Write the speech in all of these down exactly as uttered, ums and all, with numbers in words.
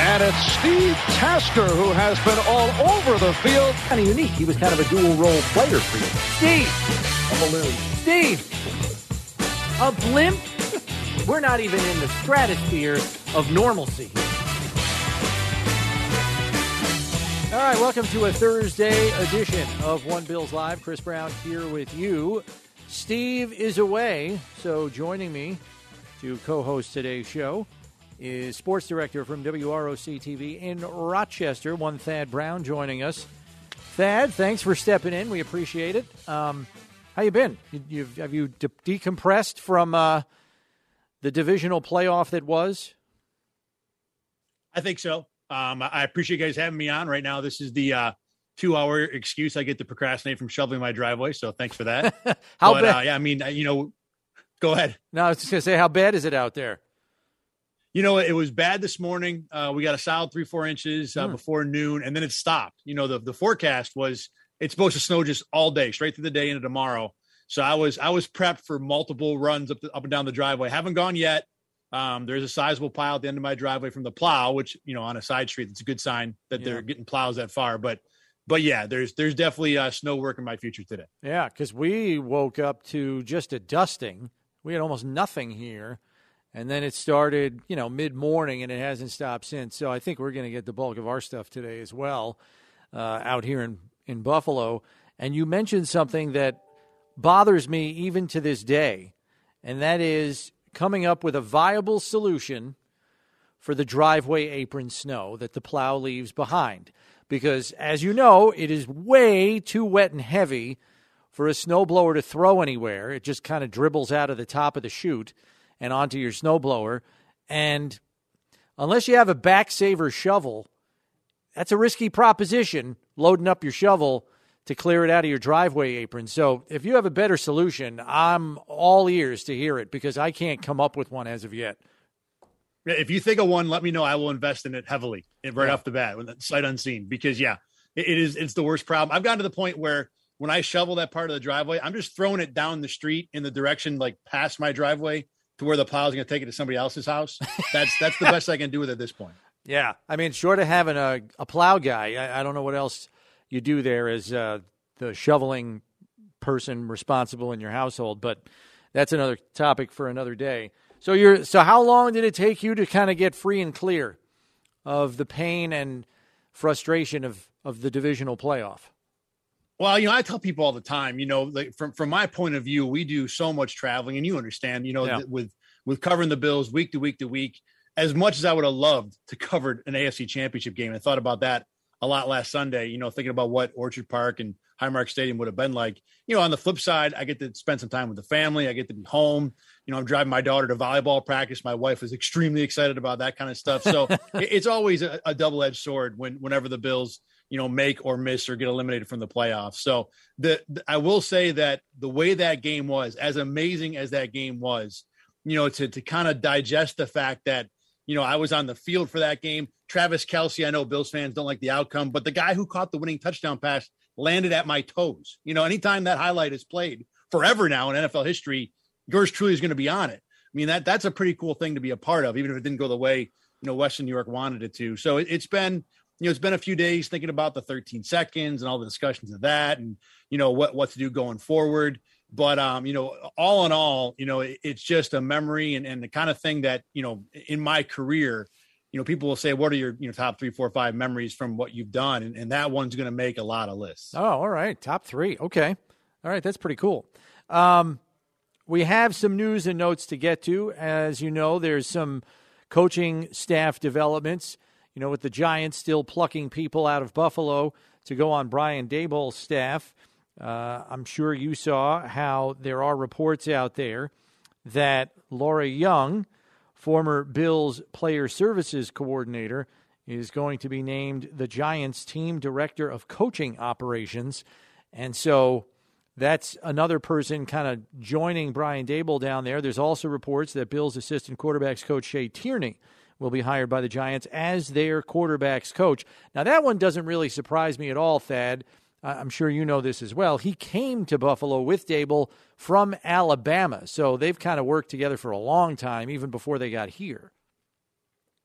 And it's Steve Tasker who has been all over the field. Kind of unique. He was kind of a dual-role player for you. Steve! A balloon. Steve! A blimp? We're not even in the stratosphere of normalcy. All right, welcome to a Thursday edition of One Bills Live. Chris Brown here with you. Steve is away, so joining me to co-host today's show is sports director from W R O C T V in Rochester, one Thad Brown, joining us. Thad, thanks for stepping in. We appreciate it. Um, how you been? You, you've, have you de- decompressed from uh, the divisional playoff that was? I think so. Um, I appreciate you guys having me on right now. This is the uh, two-hour excuse I get to procrastinate from shoveling my driveway, so thanks for that. how but, bad? Uh, yeah, I mean, you know, go ahead. No, I was just going to say, how bad is it out there? You know, it was bad this morning. Uh, we got a solid three, four inches uh, mm. before noon, and then it stopped. You know, the, the forecast was it's supposed to snow just all day, straight through the day into tomorrow. So I was I was prepped for multiple runs up the, up and down the driveway. Haven't gone yet. Um, there's a sizable pile at the end of my driveway from the plow, which, you know, on a side street, it's a good sign that yeah. they're getting plows that far. But, but yeah, there's there's definitely uh, snow work in my future today. Yeah, because we woke up to just a dusting. We had almost nothing here. And then it started, you know, mid-morning, and it hasn't stopped since. So I think we're going to get the bulk of our stuff today as well uh, out here in, in Buffalo. And you mentioned something that bothers me even to this day, and that is coming up with a viable solution for the driveway apron snow that the plow leaves behind. Because, as you know, it is way too wet and heavy for a snowblower to throw anywhere. It just kind of dribbles out of the top of the chute and onto your snowblower. And unless you have a back saver shovel, that's a risky proposition, loading up your shovel to clear it out of your driveway apron. So if you have a better solution, I'm all ears to hear it, because I can't come up with one as of yet. If you think of one, let me know. I will invest in it heavily right yeah. off the bat, sight unseen, because yeah, it, it is, it's the worst problem. I've gotten to the point where when I shovel that part of the driveway, I'm just throwing it down the street in the direction, like past my driveway, to where the plow's going to take it to somebody else's house. That's, that's the best I can do with it at this point. Yeah. I mean, short of having a, a plow guy, I, I don't know what else you do there as uh, the shoveling person responsible in your household, but that's another topic for another day. So you're so how long did it take you to kind of get free and clear of the pain and frustration of, of the divisional playoff? Well, you know, I tell people all the time, you know, like from, from my point of view, we do so much traveling, and you understand, you know, yeah. th- with, with covering the Bills week to week to week, as much as I would have loved to cover an A F C championship game, I thought about that a lot last Sunday, you know, thinking about what Orchard Park and Highmark Stadium would have been like. You know, on the flip side, I get to spend some time with the family. I get to be home. You know, I'm driving my daughter to volleyball practice. My wife is extremely excited about that kind of stuff. So it's always a, a double-edged sword when whenever the Bills, you know, make or miss or get eliminated from the playoffs. So the, the I will say that the way that game was, as amazing as that game was, you know, to to kind of digest the fact that, you know, I was on the field for that game. Travis Kelce, I know Bills fans don't like the outcome, but the guy who caught the winning touchdown pass landed at my toes. You know, anytime that highlight is played forever now in N F L history, yours truly is going to be on it. I mean, that that's a pretty cool thing to be a part of, even if it didn't go the way, you know, Western New York wanted it to. So it, it's been, you know, it's been a few days thinking about the thirteen seconds and all the discussions of that and, you know, what, what to do going forward. But, um, you know, all in all, you know, it, it's just a memory and, and the kind of thing that, you know, in my career, you know, people will say, what are your, you know, top three, four, five memories from what you've done? And, and that one's going to make a lot of lists. Oh, all right. Top three. Okay. All right. That's pretty cool. Um, we have some news and notes to get to. As you know, there's some coaching staff developments, you know, with the Giants still plucking people out of Buffalo to go on Brian Daboll's staff. Uh, I'm sure you saw how there are reports out there that Laura Young, former Bills Player Services Coordinator, is going to be named the Giants Team Director of Coaching Operations. And so that's another person kind of joining Brian Daboll down there. There's also reports that Bills assistant quarterbacks coach Shea Tierney will be hired by the Giants as their quarterbacks coach. Now, that one doesn't really surprise me at all, Thad. I'm sure you know this as well. He came to Buffalo with Daboll from Alabama, so they've kind of worked together for a long time, even before they got here.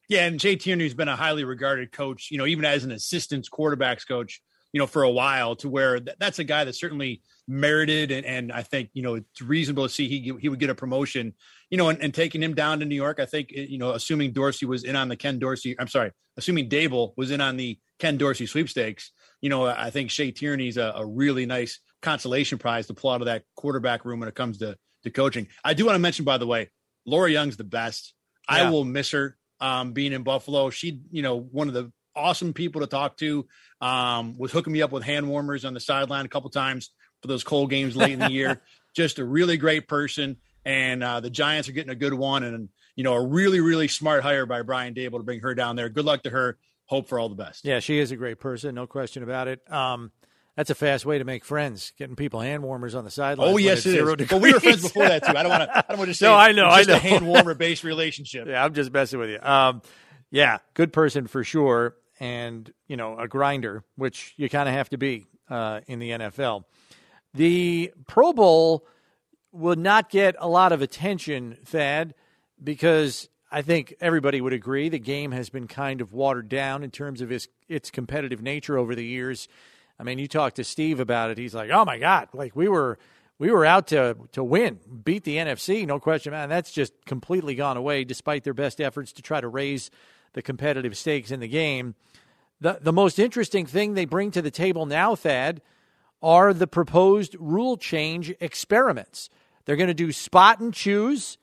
Yeah, and Jay Tierney's been a highly regarded coach, you know, even as an assistant quarterbacks coach, you know, for a while, to where th- that's a guy that certainly merited. And, and I think, you know, it's reasonable to see he he would get a promotion, you know, and, and taking him down to New York. I think, you know, assuming Dorsey was in on the Ken Dorsey, I'm sorry, assuming Dable was in on the Ken Dorsey sweepstakes, you know, I think Jay Tierney's a, a really nice consolation prize to pull out of that quarterback room when it comes to, to coaching. I do want to mention, by the way, Laura Young's the best. Yeah. I will miss her. Um, being in Buffalo, she, you know, one of the awesome people to talk to, um, was hooking me up with hand warmers on the sideline a couple times for those cold games late in the year. Just a really great person. And uh, the Giants are getting a good one. And, you know, a really, really smart hire by Brian Dable to bring her down there. Good luck to her. Hope for all the best. Yeah, she is a great person. No question about it. Um, That's a fast way to make friends, getting people hand warmers on the sideline. Oh, yes, it is. But we were friends before that, too. I don't want to I don't want to say no, I know, it's just I know. a hand warmer-based relationship. Yeah, I'm just messing with you. Um, yeah, good person for sure, and, you know, a grinder, which you kind of have to be uh, in the N F L. The Pro Bowl will not get a lot of attention, Thad, because I think everybody would agree the game has been kind of watered down in terms of its, its competitive nature over the years. I mean, you talk to Steve about it. He's like, "Oh my God, like we were, we were out to to win, beat the N F C, no question, man." That's just completely gone away, despite their best efforts to try to raise the competitive stakes in the game. the The most interesting thing they bring to the table now, Thad, are the proposed rule change experiments. They're going to do spot and choose,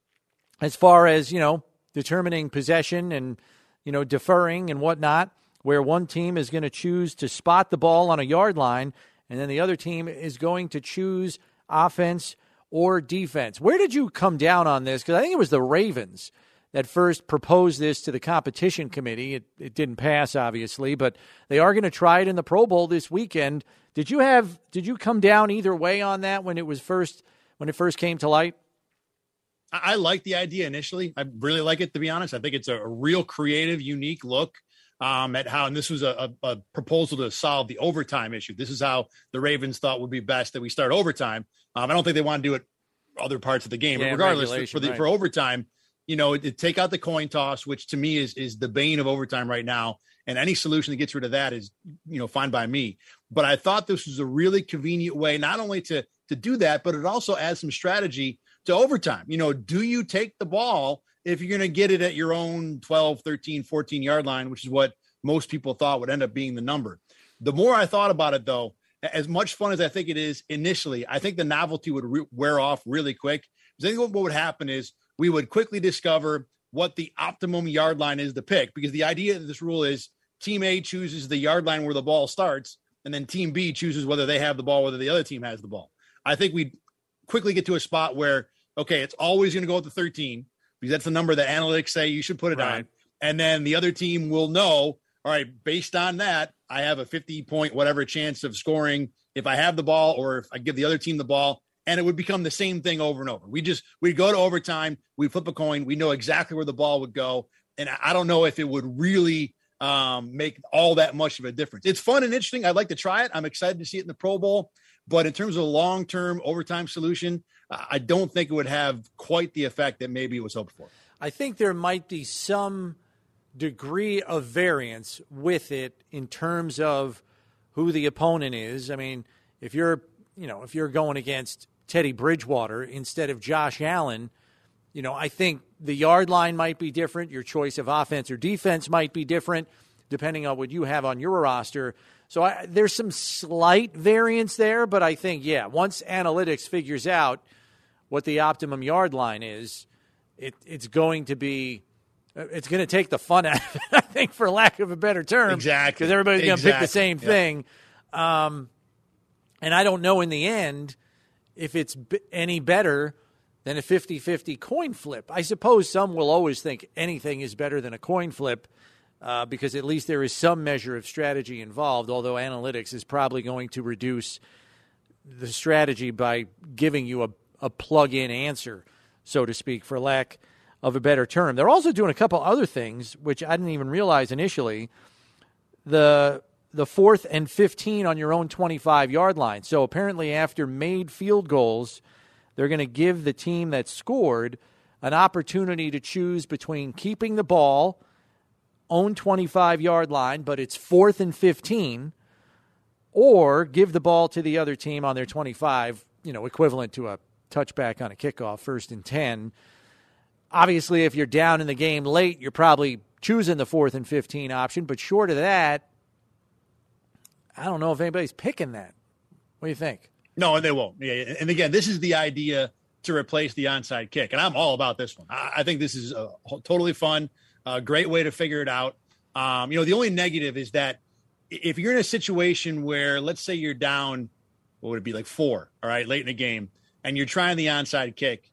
as far as, you know, determining possession and, you know, deferring and whatnot, where one team is going to choose to spot the ball on a yard line, and then the other team is going to choose offense or defense. Where did you come down on this? Because I think it was the Ravens that first proposed this to the competition committee. It, it didn't pass, obviously, but they are going to try it in the Pro Bowl this weekend. Did you have? Did you come down either way on that when it was first when it first came to light? I, I like the idea initially. I really like it, to be honest. I think it's a, a real creative, unique look. Um, at how, and this was a, a, a proposal to solve the overtime issue. This is how the Ravens thought would be best that we start overtime. Um, I don't think they want to do it other parts of the game, yeah, but regardless, for, for the right. for overtime, you know, it, it, take out the coin toss, which to me is is the bane of overtime right now. And any solution that gets rid of that is, you know, fine by me. But I thought this was a really convenient way, not only to to do that, but it also adds some strategy to overtime. You know, do you take the ball if you're going to get it at your own twelve, thirteen, fourteen yard line, which is what most people thought would end up being the number. The more I thought about it, though, as much fun as I think it is initially, I think the novelty would re- wear off really quick. Because I think what would happen is we would quickly discover what the optimum yard line is to pick, because the idea of this rule is team A chooses the yard line where the ball starts, and then team B chooses whether they have the ball, whether the other team has the ball. I think we'd quickly get to a spot where, okay, it's always going to go with the thirteen, because that's the number that analytics say you should put it right. on. And then the other team will know, all right, based on that, I have a fifty point whatever chance of scoring if I have the ball or if I give the other team the ball. And it would become the same thing over and over. We just, we'd go to overtime, we flip a coin, we know exactly where the ball would go. And I don't know if it would really um, make all that much of a difference. It's fun and interesting. I'd like to try it. I'm excited to see it in the Pro Bowl. But in terms of a long-term overtime solution, I don't think it would have quite the effect that maybe it was hoped for. I think there might be some degree of variance with it in terms of who the opponent is. I mean, if you're, you know, if you're going against Teddy Bridgewater instead of Josh Allen, you know, I think the yard line might be different. Your choice of offense or defense might be different depending on what you have on your roster. So I, there's some slight variance there, but I think, yeah, once analytics figures out what the optimum yard line is, it, it's going to be It's going to take the fun out of it, I think, for lack of a better term. Exactly. Because everybody's going to exactly. pick the same yeah. thing. Um, and I don't know in the end if it's b- any better than a fifty-fifty coin flip. I suppose some will always think anything is better than a coin flip uh, because at least there is some measure of strategy involved, although analytics is probably going to reduce the strategy by giving you a, a plug-in answer, so to speak, for lack of a better term. They're also doing a couple other things, which I didn't even realize initially. The the fourth and fifteen on your own twenty-five-yard line. So apparently after made field goals, they're going to give the team that scored an opportunity to choose between keeping the ball own twenty-five-yard line, but it's fourth and fifteen, or give the ball to the other team on their twenty-five, you know, equivalent to a touchback on a kickoff, first and ten. Obviously, if you're down in the game late, you're probably choosing the fourth and fifteen option, but short of that, I don't know if anybody's picking that. What do you think? No, and they won't. Yeah, and again, this is the idea to replace the onside kick, and I'm all about this one. I, I think this is a, totally fun, a great way to figure it out. Um, you know, the only negative is that if you're in a situation where, let's say you're down, what would it be, like four, all right, late in the game, and you're trying the onside kick,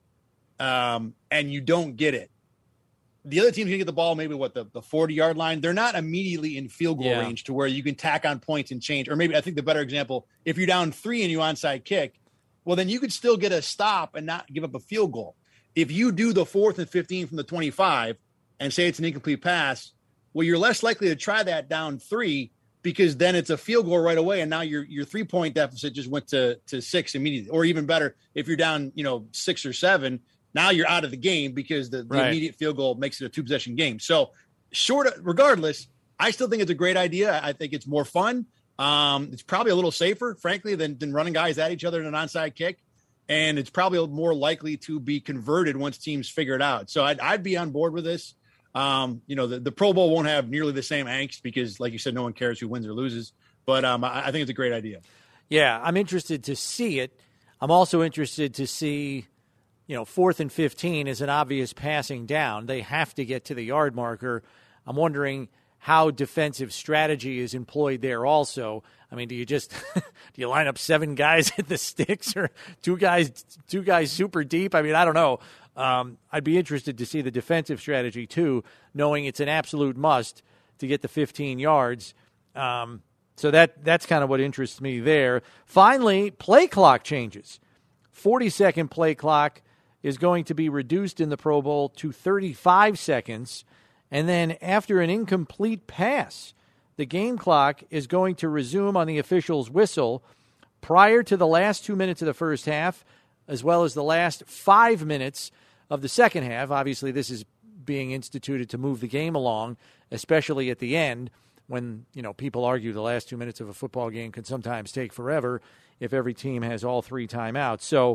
um, and you don't get it, the other team's going to get the ball maybe, what, the, the forty-yard line. They're not immediately in field goal yeah. range to where you can tack on points and change. Or maybe I think the better example, if you're down three and you onside kick, well, then you could still get a stop and not give up a field goal. If you do the fourth and fifteen from the twenty-five and say it's an incomplete pass, well, you're less likely to try that down three because then it's a field goal right away, and now your your three-point deficit just went to, to six immediately. Or even better, if you're down, you know, six or seven, now you're out of the game because the, the right. immediate field goal makes it a two-possession game. So, short, of, regardless, I still think it's a great idea. I think it's more fun. Um, it's probably a little safer, frankly, than, than running guys at each other in an onside kick. And it's probably more likely to be converted once teams figure it out. So I'd, I'd be on board with this. Um, you know, the, the Pro Bowl won't have nearly the same angst because, like you said, no one cares who wins or loses. But um, I, I think it's a great idea. Yeah, I'm interested to see it. I'm also interested to see, you know, fourth and fifteen is an obvious passing down. They have to get to the yard marker. I'm wondering how defensive strategy is employed there also. I mean, do you just do you line up seven guys at the sticks or two guys two guys super deep? I mean, I don't know. Um, I'd be interested to see the defensive strategy too, knowing it's an absolute must to get the fifteen yards. Um, so that that's kind of what interests me there. Finally, play clock changes. forty-second play clock is going to be reduced in the Pro Bowl to thirty-five seconds. And then after an incomplete pass, the game clock is going to resume on the official's whistle prior to the last two minutes of the first half, as well as the last five minutes of the second half. Obviously, this is being instituted to move the game along, especially at the end when, you know, people argue the last two minutes of a football game can sometimes take forever if every team has all three timeouts. So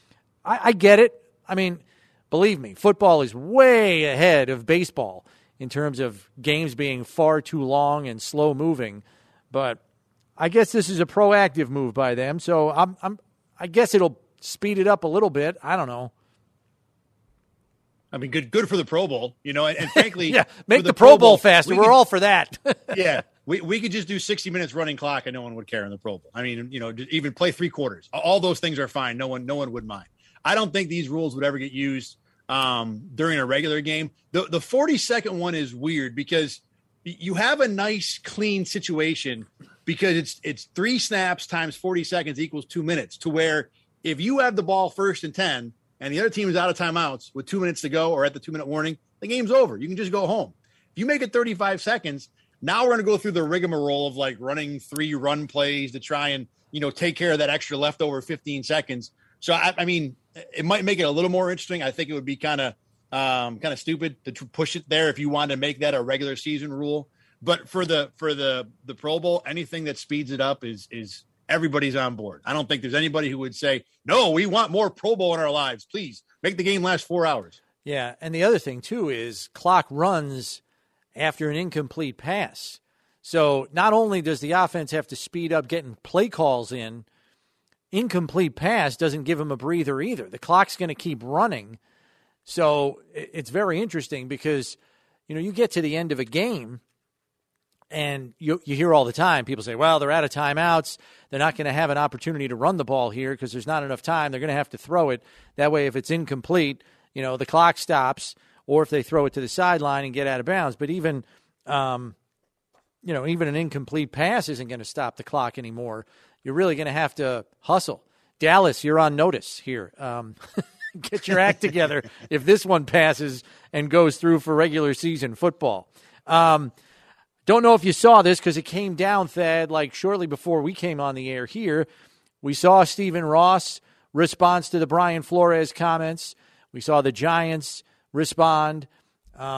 I, I get it. I mean, believe me, football is way ahead of baseball in terms of games being far too long and slow moving. But I guess this is a proactive move by them. So I'm, I'm, I guess it'll speed it up a little bit. I don't know. I mean, good, good for the Pro Bowl, you know, and, and frankly, yeah, make the, the Pro Bowl, Bowl faster. We We're could, all for that. yeah. We, we could just do sixty minutes running clock and no one would care in the Pro Bowl. I mean, you know, even play three quarters. All those things are fine. No one, no one would mind. I don't think these rules would ever get used um, during a regular game. The the forty-second one is weird because you have a nice, clean situation because it's it's three snaps times forty seconds equals two minutes to where if you have the ball first and ten and the other team is out of timeouts with two minutes to go or at the two-minute warning, the game's over. You can just go home. If you make it thirty-five seconds, now we're going to go through the rigmarole of like running three run plays to try and, you know, take care of that extra leftover fifteen seconds. So, I, I mean, it might make it a little more interesting. I think it would be kind of um, kind of stupid to tr- push it there if you wanted to make that a regular season rule. But for the for the the Pro Bowl, anything that speeds it up is is everybody's on board. I don't think there's anybody who would say, no, we want more Pro Bowl in our lives. Please make the game last four hours. Yeah, and the other thing, too, is clock runs after an incomplete pass. So not only does the offense have to speed up getting play calls in, incomplete pass doesn't give them a breather either. The clock's going to keep running. So it's very interesting because, you know, you get to the end of a game and you you hear all the time people say, well, they're out of timeouts. They're not going to have an opportunity to run the ball here because there's not enough time. They're going to have to throw it. That way, if it's incomplete, you know, the clock stops, or if they throw it to the sideline and get out of bounds. But even, um, you know, even an incomplete pass isn't going to stop the clock anymore. You're really going to have to hustle. Dallas, you're on notice here. Um, get your act together if this one passes and goes through for regular season football. Um, don't know if you saw this because it came down, Thad, like shortly before we came on the air here. We saw Stephen Ross' response to the Brian Flores comments. We saw the Giants respond. Um,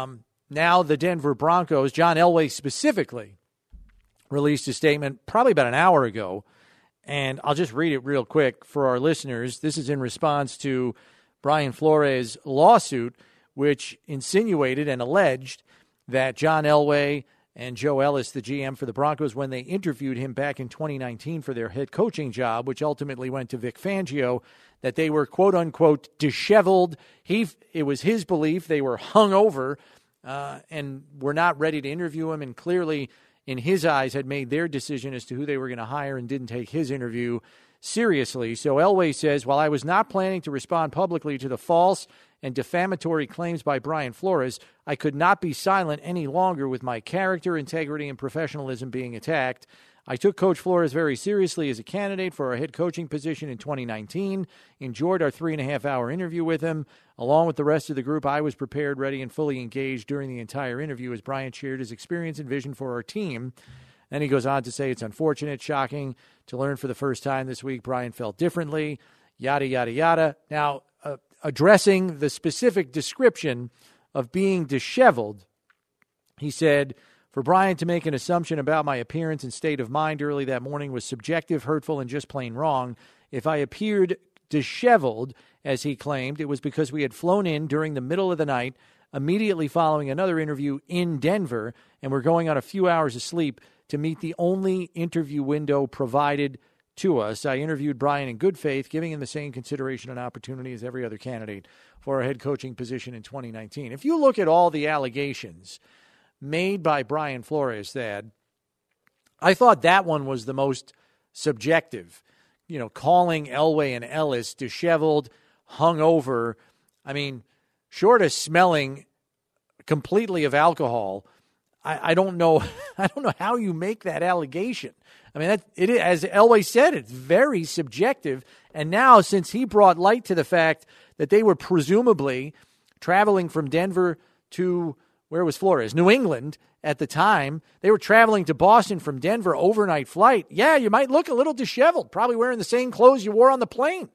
now the Denver Broncos, John Elway specifically, released a statement probably about an hour ago, and I'll just read it real quick for our listeners. This is in response to Brian Flores' lawsuit, which insinuated and alleged that John Elway and Joe Ellis, the G M for the Broncos, when they interviewed him back in twenty nineteen for their head coaching job, which ultimately went to Vic Fangio, that they were, quote-unquote, disheveled. He, it was his belief they were hungover uh, and were not ready to interview him, and clearly, in his eyes, had made their decision as to who they were going to hire and didn't take his interview seriously. So Elway says, while I was not planning to respond publicly to the false and defamatory claims by Brian Flores, I could not be silent any longer with my character, integrity, and professionalism being attacked. I took Coach Flores very seriously as a candidate for our head coaching position in twenty nineteen, enjoyed our three and a half hour interview with him. Along with the rest of the group, I was prepared, ready, and fully engaged during the entire interview as Brian shared his experience and vision for our team. Then he goes on to say it's unfortunate, shocking to learn for the first time this week Brian felt differently, yada, yada, yada. Now, uh, addressing the specific description of being disheveled, he said, for Brian to make an assumption about my appearance and state of mind early that morning was subjective, hurtful, and just plain wrong. If I appeared disheveled, as he claimed, it was because we had flown in during the middle of the night, immediately following another interview in Denver, and we're going on a few hours of sleep to meet the only interview window provided to us. I interviewed Brian in good faith, giving him the same consideration and opportunity as every other candidate for a head coaching position in twenty nineteen. If you look at all the allegations made by Brian Flores, Thad, I thought that one was the most subjective. You know, calling Elway and Ellis disheveled, hungover. I mean, short of smelling completely of alcohol, I, I don't know. I don't know how you make that allegation. I mean, that, it, as Elway said, it's very subjective. And now, since he brought light to the fact that they were presumably traveling from Denver to, where was Flores? New England at the time. They were traveling to Boston from Denver, overnight flight. Yeah, you might look a little disheveled, probably wearing the same clothes you wore on the plane.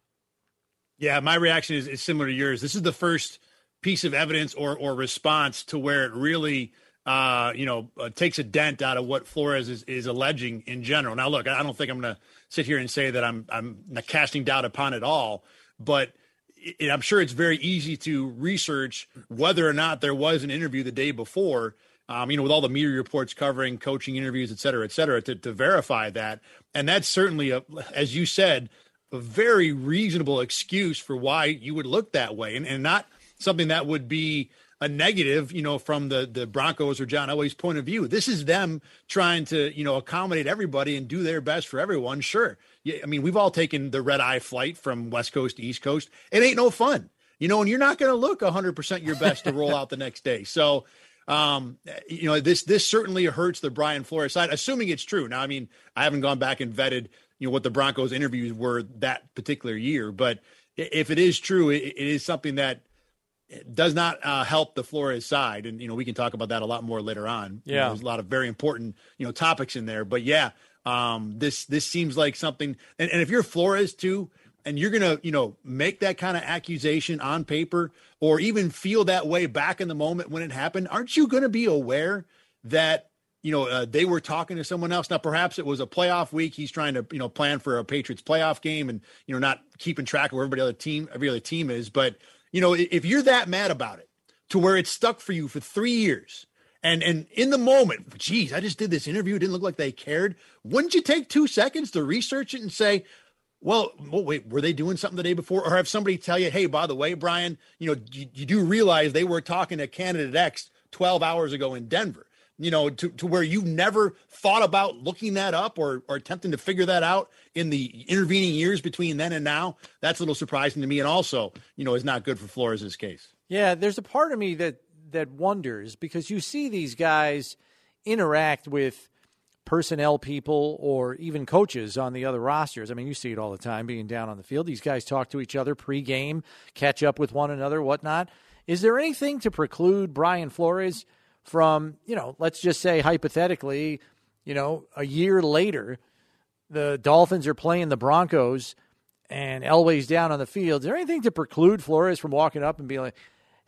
Yeah, my reaction is, is similar to yours. This is the first piece of evidence or or response to where it really, uh, you know, uh, takes a dent out of what Flores is, is alleging in general. Now, look, I don't think I'm going to sit here and say that I'm I'm not casting doubt upon it all, but it, I'm sure it's very easy to research whether or not there was an interview the day before, um, you know, with all the media reports covering coaching interviews, et cetera, et cetera, to, to verify that. And that's certainly, a, as you said, a very reasonable excuse for why you would look that way, and, and not something that would be a negative, you know, from the, the Broncos or John Elway's point of view. This is them trying to, you know, accommodate everybody and do their best for everyone. Sure. Yeah, I mean, we've all taken the red eye flight from West Coast to East Coast. It ain't no fun, you know, and you're not going to look one hundred percent your best to roll out the next day. So, um, you know, this this certainly hurts the Brian Flores side, assuming it's true. Now, I mean, I haven't gone back and vetted, you know, what the Broncos interviews were that particular year, but if it is true, it, it is something that does not uh, help the Flores side. And, you know, we can talk about that a lot more later on. Yeah. You know, there's a lot of very important, you know, topics in there, but yeah, um, this, this seems like something, and, and if you're Flores too, and you're going to, you know, make that kind of accusation on paper or even feel that way back in the moment when it happened, aren't you going to be aware that, you know, uh, they were talking to someone else? Now, perhaps it was a playoff week. He's trying to, you know, plan for a Patriots playoff game and, you know, not keeping track of where everybody other team, every other team is. But, you know, if you're that mad about it to where it's stuck for you for three years and, and in the moment, geez, I just did this interview. It didn't look like they cared. Wouldn't you take two seconds to research it and say, well, well, wait, were they doing something the day before? Or have somebody tell you, hey, by the way, Brian, you know, you, you do realize they were talking to candidate X twelve hours ago in Denver, you know, to, to where you never thought about looking that up or, or attempting to figure that out in the intervening years between then and now. That's a little surprising to me. And also, you know, is not good for Flores' case. Yeah, there's a part of me that, that wonders, because you see these guys interact with personnel people or even coaches on the other rosters. I mean, you see it all the time being down on the field. These guys talk to each other pregame, catch up with one another, whatnot. Is there anything to preclude Brian Flores from, you know, let's just say hypothetically, you know, a year later, the Dolphins are playing the Broncos and Elway's down on the field. Is there anything to preclude Flores from walking up and being like,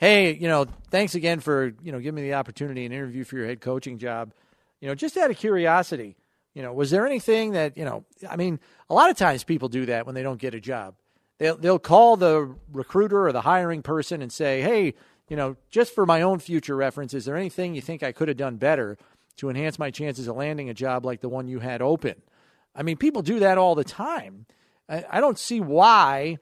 hey, you know, thanks again for, you know, giving me the opportunity and interview for your head coaching job. You know, just out of curiosity, you know, was there anything that, you know, I mean, a lot of times people do that when they don't get a job. They'll, they'll call the recruiter or the hiring person and say, hey, you know, just for my own future reference, is there anything you think I could have done better to enhance my chances of landing a job like the one you had open? I mean, people do that all the time. I, I don't see why,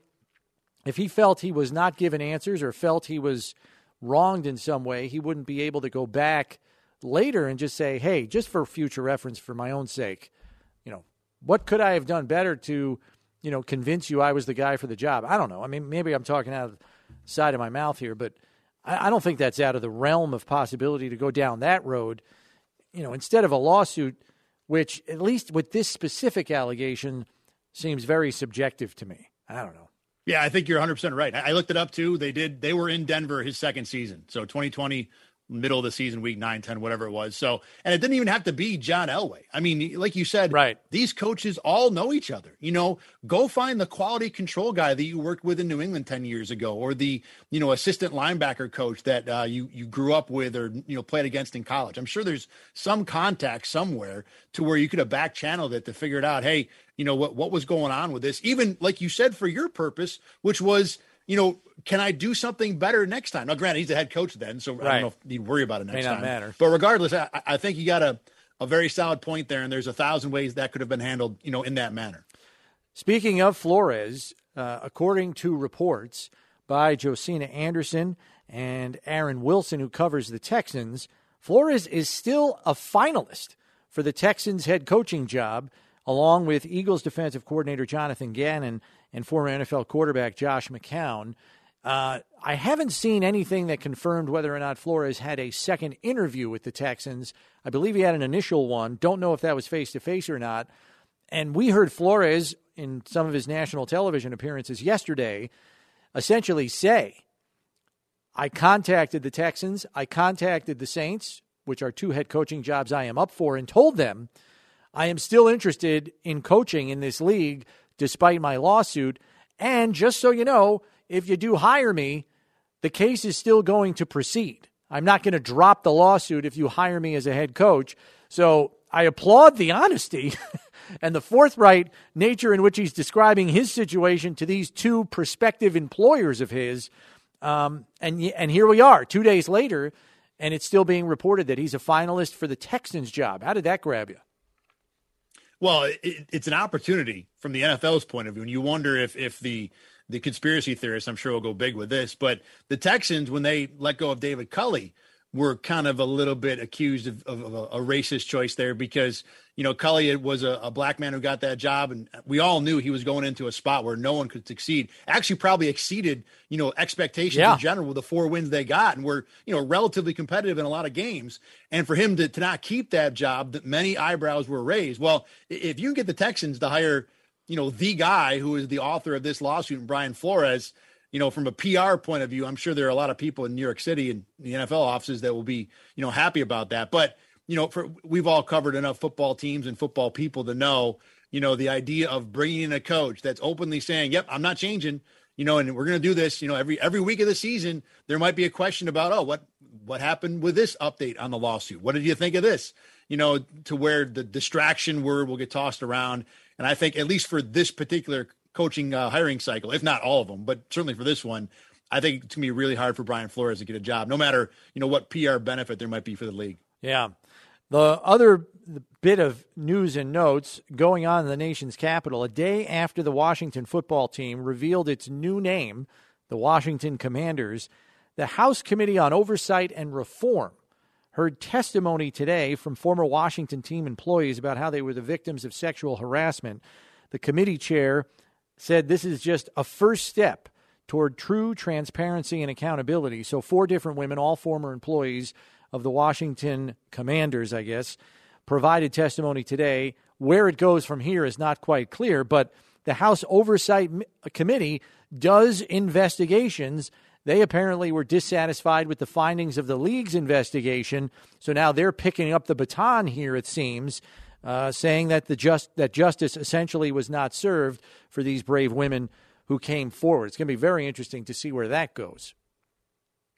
if he felt he was not given answers or felt he was wronged in some way, he wouldn't be able to go back later and just say, hey, just for future reference, for my own sake, you know, what could I have done better to, you know, convince you I was the guy for the job? I don't know. I mean, maybe I'm talking out of the side of my mouth here, but I, I don't think that's out of the realm of possibility to go down that road. You know, instead of a lawsuit, which at least with this specific allegation seems very subjective to me. I don't know. Yeah, I think you're one hundred percent right. I looked it up too. They did. They were in Denver his second season. So twenty twenty, middle of the season, week nine, ten, whatever it was. So, and it didn't even have to be John Elway. I mean, like you said, right. These coaches all know each other. You know, go find the quality control guy that you worked with in New England ten years ago, or the, you know, assistant linebacker coach that uh, you, you grew up with or, you know, played against in college. I'm sure there's some contact somewhere to where you could have back channeled it to figure it out. Hey, you know, what, what was going on with this? Even like you said, for your purpose, which was, you know, can I do something better next time? Now, granted, he's the head coach then, so right. I don't know if you worry about it next May not time. Matter. But regardless, I, I think you got a, a very solid point there, and there's a thousand ways that could have been handled, you know, in that manner. Speaking of Flores, uh, according to reports by Josina Anderson and Aaron Wilson, who covers the Texans, Flores is still a finalist for the Texans head coaching job, along with Eagles defensive coordinator Jonathan Gannon and former N F L quarterback Josh McCown. Uh, I haven't seen anything that confirmed whether or not Flores had a second interview with the Texans. I believe he had an initial one. Don't know if that was face-to-face or not. And we heard Flores in some of his national television appearances yesterday essentially say, I contacted the Texans, I contacted the Saints, which are two head coaching jobs I am up for, and told them I am still interested in coaching in this league despite my lawsuit. And just so you know, if you do hire me, the case is still going to proceed. I'm not going to drop the lawsuit if you hire me as a head coach. So I applaud the honesty and the forthright nature in which he's describing his situation to these two prospective employers of his. Um, and, and here we are, two days later, and it's still being reported that he's a finalist for the Texans job. How did that grab you? Well, it, it's an opportunity from the N F L's point of view, and you wonder if if the the conspiracy theorists, I'm sure, will go big with this, but the Texans, when they let go of David Culley, were kind of a little bit accused of, of, of a, a racist choice there because, you know, Culley was a, a black man who got that job, and we all knew he was going into a spot where no one could succeed. Actually, probably exceeded, you know, expectations yeah. in general with the four wins they got, and were, you know, relatively competitive in a lot of games. And for him to, to not keep that job, that many eyebrows were raised. Well, if you can get the Texans to hire, you know, the guy who is the author of this lawsuit, Brian Flores, you know, from a P R point of view, I'm sure there are a lot of people in New York City and the N F L offices that will be, you know, happy about that. But, you know, for, we've all covered enough football teams and football people to know, you know, the idea of bringing in a coach that's openly saying, yep, I'm not changing, you know, and we're going to do this, you know, every, every week of the season, there might be a question about, oh, what, what happened with this update on the lawsuit? What did you think of this? You know, to where the distraction word will get tossed around. And I think at least for this particular coaching uh, hiring cycle, if not all of them, but certainly for this one, I think it's going to be really hard for Brian Flores to get a job, no matter, you know, what P R benefit there might be for the league. Yeah. The other bit of news and notes going on in the nation's capital, a day after the Washington football team revealed its new name, the Washington Commanders, the House Committee on Oversight and Reform heard testimony today from former Washington team employees about how they were the victims of sexual harassment. The committee chair said this is just a first step toward true transparency and accountability. So four different women, all former employees of the Washington Commanders, I guess, provided testimony today. Where it goes from here is not quite clear, but the House Oversight Committee does investigations. They apparently were dissatisfied with the findings of the league's investigation, so now they're picking up the baton here, it seems, uh, saying that the just that justice essentially was not served for these brave women who came forward. It's going to be very interesting to see where that goes.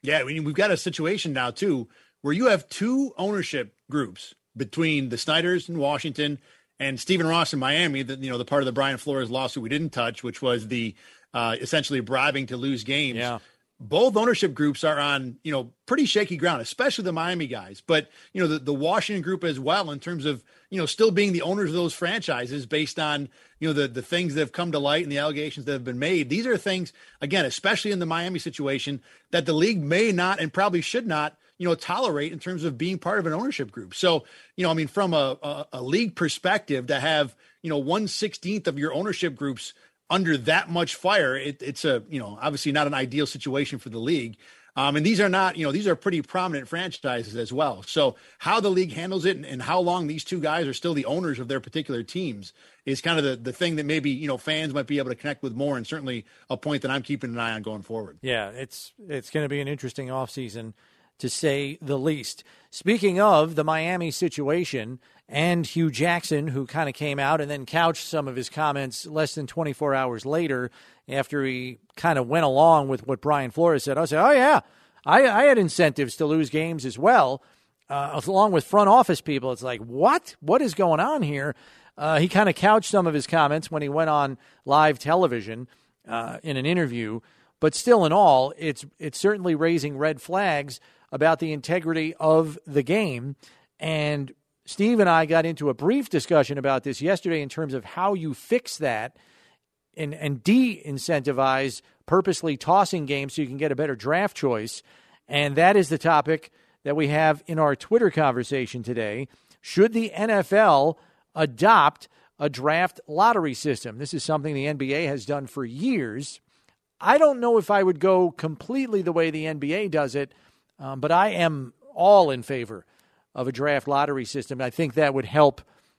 Yeah, I mean, we've got a situation now, too, where you have two ownership groups between the Snyders in Washington and Stephen Ross in Miami, the, you know, the part of the Brian Flores lawsuit we didn't touch, which was the uh, essentially bribing to lose games. Yeah. Both ownership groups are on, you know, pretty shaky ground, especially the Miami guys. But, you know, the, the Washington group as well, in terms of, you know, still being the owners of those franchises based on, you know, the, the things that have come to light and the allegations that have been made. These are things, again, especially in the Miami situation, that the league may not and probably should not, you know, tolerate in terms of being part of an ownership group. So, you know, I mean, from a, a, a league perspective, to have, you know, one sixteenth of your ownership groups under that much fire, it, it's a, you know, obviously not an ideal situation for the league. Um, and these are not, you know, these are pretty prominent franchises as well. So how the league handles it and, and how long these two guys are still the owners of their particular teams is kind of the, the thing that maybe, you know, fans might be able to connect with more, and certainly a point that I'm keeping an eye on going forward. Yeah, it's it's going to be an interesting offseason, to say the least. Speaking of the Miami situation and Hugh Jackson, who kind of came out and then couched some of his comments less than twenty-four hours later after he kind of went along with what Brian Flores said. I said, oh, yeah, I, I had incentives to lose games as well, uh, along with front office people. It's like, what? What is going on here? Uh, he kind of couched some of his comments when he went on live television uh, in an interview. But still in all, it's it's certainly raising red flags about the integrity of the game. And Steve and I got into a brief discussion about this yesterday in terms of how you fix that and, and de-incentivize purposely tossing games so you can get a better draft choice. And that is the topic that we have in our Twitter conversation today. Should the N F L adopt a draft lottery system? This is something the N B A has done for years. I don't know if I would go completely the way the N B A does it, um, but I am all in favor of a draft lottery system. I think that would help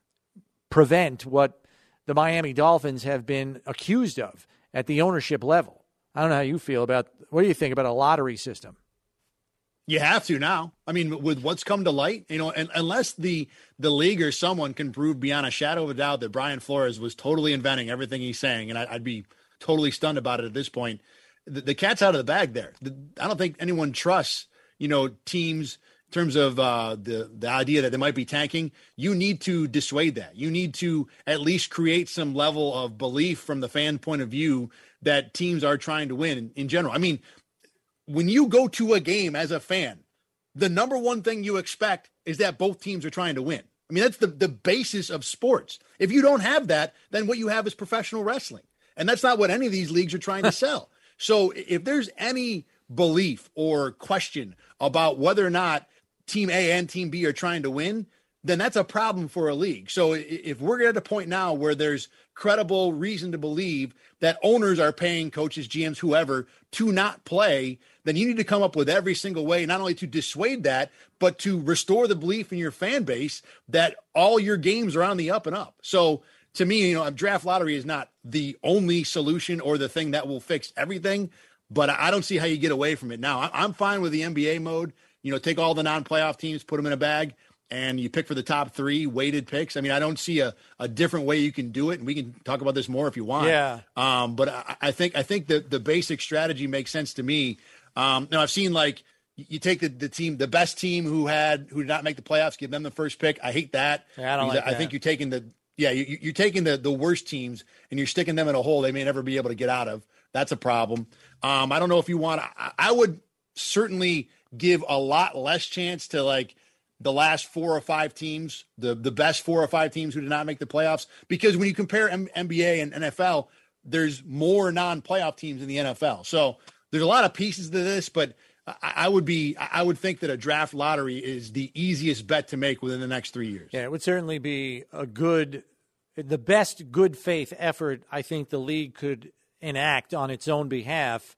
prevent what the Miami Dolphins have been accused of at the ownership level. I don't know how you feel about, what do you think about a lottery system? You have to now. I mean, with what's come to light, you know, and unless the the league or someone can prove beyond a shadow of a doubt that Brian Flores was totally inventing everything he's saying, and I, I'd be totally stunned about it at this point, the, the cat's out of the bag there. The, I don't think anyone trusts, you know, teams in terms of uh, the, the idea that they might be tanking. You need to dissuade that. You need to at least create some level of belief from the fan point of view that teams are trying to win in, in general. I mean, when you go to a game as a fan, the number one thing you expect is that both teams are trying to win. I mean, that's the, the basis of sports. If you don't have that, then what you have is professional wrestling. And that's not what any of these leagues are trying to sell. So if there's any belief or question about whether or not Team A and Team B are trying to win, then that's a problem for a league. So if we're at a point now where there's credible reason to believe that owners are paying coaches, G Ms, whoever, to not play, then you need to come up with every single way, not only to dissuade that, but to restore the belief in your fan base that all your games are on the up and up. So to me, you know, a draft lottery is not the only solution or the thing that will fix everything, but I don't see how you get away from it now. I'm fine with the N B A mode. You know, take all the non-playoff teams, put them in a bag, and you pick for the top three weighted picks. I mean, I don't see a, a different way you can do it, and we can talk about this more if you want. Yeah. Um, but I, I think I think the the basic strategy makes sense to me. Um, now I've seen like you take the, the team, the best team who had who did not make the playoffs, give them the first pick. I hate that. Yeah, I don't like I that. think you're taking the yeah you, you're taking the the worst teams and you're sticking them in a hole they may never be able to get out of. That's a problem. Um, I don't know if you want. I, I would certainly give a lot less chance to like the last four or five teams, the, the best four or five teams who did not make the playoffs, because when you compare M- NBA and N F L, there's more non-playoff teams in the N F L. So there's a lot of pieces to this, but I, I would be, I would think that a draft lottery is the easiest bet to make within the next three years. Yeah, it would certainly be a good, the best good faith effort I think the league could enact on its own behalf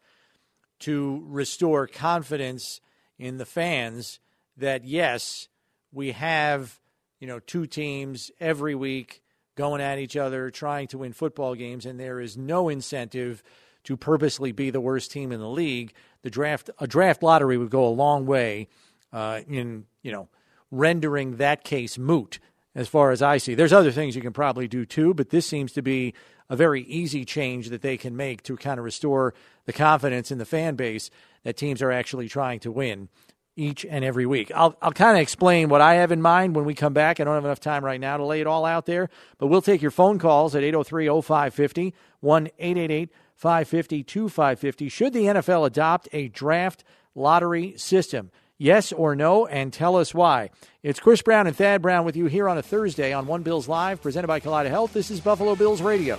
to restore confidence in the fans that, yes, we have, you know, two teams every week going at each other, trying to win football games, and there is no incentive to purposely be the worst team in the league. The draft, a draft lottery would go a long way uh, in, you know, rendering that case moot, as far as I see. There's other things you can probably do too, but this seems to be a very easy change that they can make to kind of restore the confidence in the fan base that teams are actually trying to win each and every week. I'll I'll kind of explain what I have in mind when we come back. I don't have enough time right now to lay it all out there, but we'll take your phone calls at eight oh three oh five five oh, one eight eight eight five five zero two five five zero. Should the N F L adopt a draft lottery system? Yes or no, and tell us why. It's Chris Brown and Thad Brown with you here on a Thursday on One Bills Live, presented by Kaleida Health. This is Buffalo Bills Radio.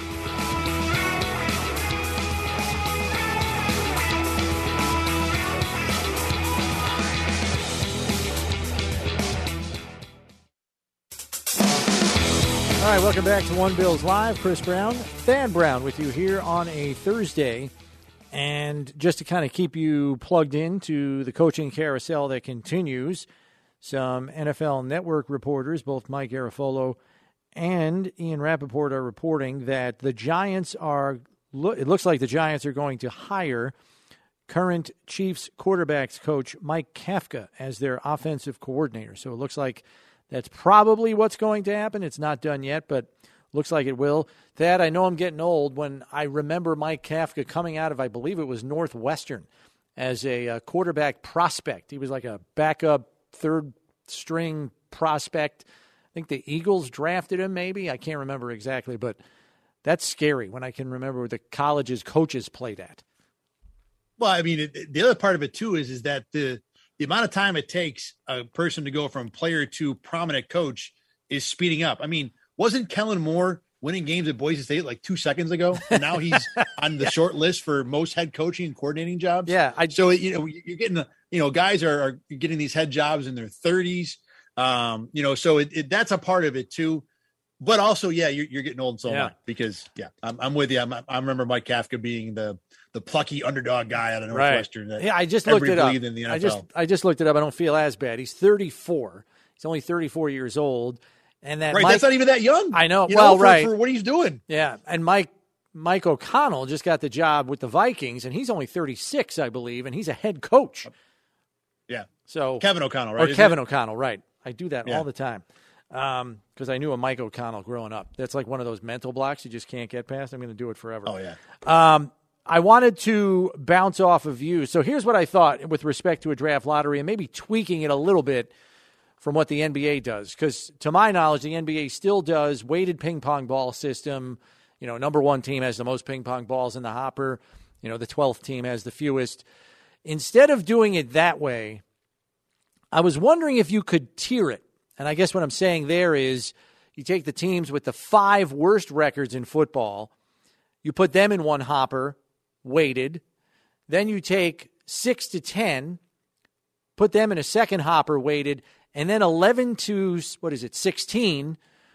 All right, welcome back to One Bills Live. Chris Brown, Thad Brown with you here on a Thursday. And just to kind of keep you plugged into the coaching carousel that continues, some N F L Network reporters, both Mike Garafolo and Ian Rappaport, are reporting that the Giants are, it looks like the Giants are going to hire current Chiefs quarterbacks coach Mike Kafka as their offensive coordinator. So it looks like that's probably what's going to happen. It's not done yet, but looks like it will. Thad, I know I'm getting old when I remember Mike Kafka coming out of, I believe it was Northwestern, as a uh, quarterback prospect. He was like a backup third-string prospect. I think the Eagles drafted him maybe. I can't remember exactly, but that's scary when I can remember the college's coaches played at. Well, I mean, it, the other part of it, too, is, is that the the amount of time it takes a person to go from player to prominent coach is speeding up. I mean, wasn't Kellen Moore winning games at Boise State like two seconds ago? And now he's on the yeah. short list for most head coaching and coordinating jobs. Yeah. I, so, you know, you're getting, the, you know, guys are, are getting these head jobs in their thirties. Um, you know, so it, it, that's a part of it too. But also, yeah, you're, you're getting old and so yeah. on because, yeah, I'm, I'm with you. I'm, I remember Mike Kafka being the the plucky underdog guy out of Northwestern. Right. Yeah, I just looked it up. In the N F L. I just I just looked it up. I don't feel as bad. He's thirty-four. He's only thirty-four years old. And that right, Mike, that's not even that young. I know. You well, know, for, right. for what he's doing. Yeah, and Mike Mike O'Connell just got the job with the Vikings, and he's only thirty-six, I believe, and he's a head coach. Yeah. So Kevin O'Connell, right? Or Kevin it? O'Connell, right. I do that yeah. all the time because um, I knew a Mike O'Connell growing up. That's like one of those mental blocks you just can't get past. I'm going to do it forever. Oh, yeah. Um, I wanted to bounce off of you. So here's what I thought with respect to a draft lottery and maybe tweaking it a little bit from what the N B A does. Because to my knowledge, the N B A still does weighted ping pong ball system. You know, number one team has the most ping pong balls in the hopper. You know, the twelfth team has the fewest. Instead of doing it that way, I was wondering if you could tier it. And I guess what I'm saying there is you take the teams with the five worst records in football, you put them in one hopper, weighted. Then you take six to ten, put them in a second hopper, weighted, and then eleven to, what is it, sixteen,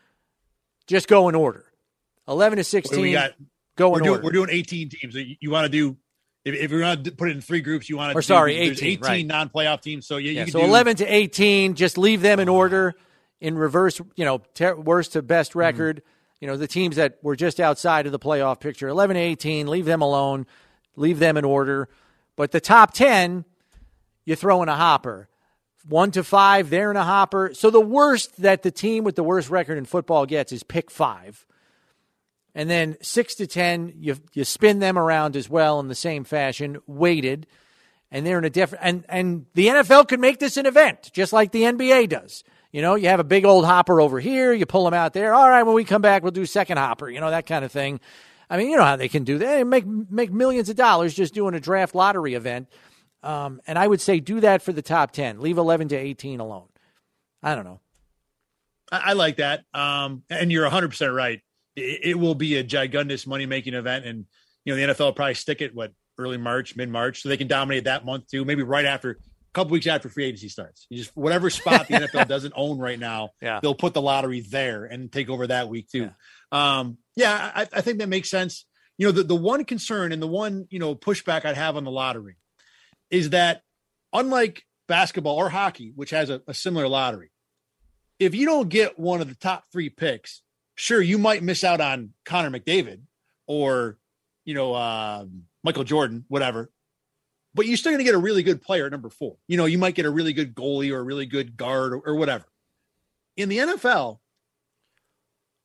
just go in order. eleven to sixteen, we got, go we're in doing, order. We're doing eighteen teams. You, you want to do, if, if you're going to put it in three groups, you want to or do, sorry, there's eighteen, eighteen right. non-playoff teams. So, yeah, you yeah can so do, eleven to eighteen, just leave them in order in reverse, you know, ter- worst to best record. Mm-hmm. You know, the teams that were just outside of the playoff picture, eleven to eighteen, leave them alone, leave them in order. But the top ten, you throw in a hopper. One to five, they're in a hopper. So the worst that the team with the worst record in football gets is pick five. And then six to ten, you you spin them around as well in the same fashion, weighted. And they're in a different, and, and the N F L could make this an event, just like the N B A does. You know, you have a big old hopper over here, you pull them out there. All right, when we come back, we'll do second hopper, you know, that kind of thing. I mean, you know how they can do that. They make, make millions of dollars just doing a draft lottery event. Um, and I would say do that for the top ten. Leave eleven to eighteen alone. I don't know. I, I like that. Um, and you're one hundred percent right. It, it will be a gigantous money-making event. And, you know, the N F L will probably stick it, what, early March, mid-March, so they can dominate that month too, maybe right after, a couple weeks after free agency starts. You just whatever spot the N F L doesn't own right now, yeah. they'll put the lottery there and take over that week too. Yeah, um, yeah I, I think that makes sense. You know, the, the one concern and the one, you know, pushback I'd have on the lottery is that unlike basketball or hockey, which has a, a similar lottery, if you don't get one of the top three picks, sure, you might miss out on Connor McDavid or, you know, um, Michael Jordan, whatever, but you're still going to get a really good player at number four. You know, you might get a really good goalie or a really good guard or, or whatever. In the N F L,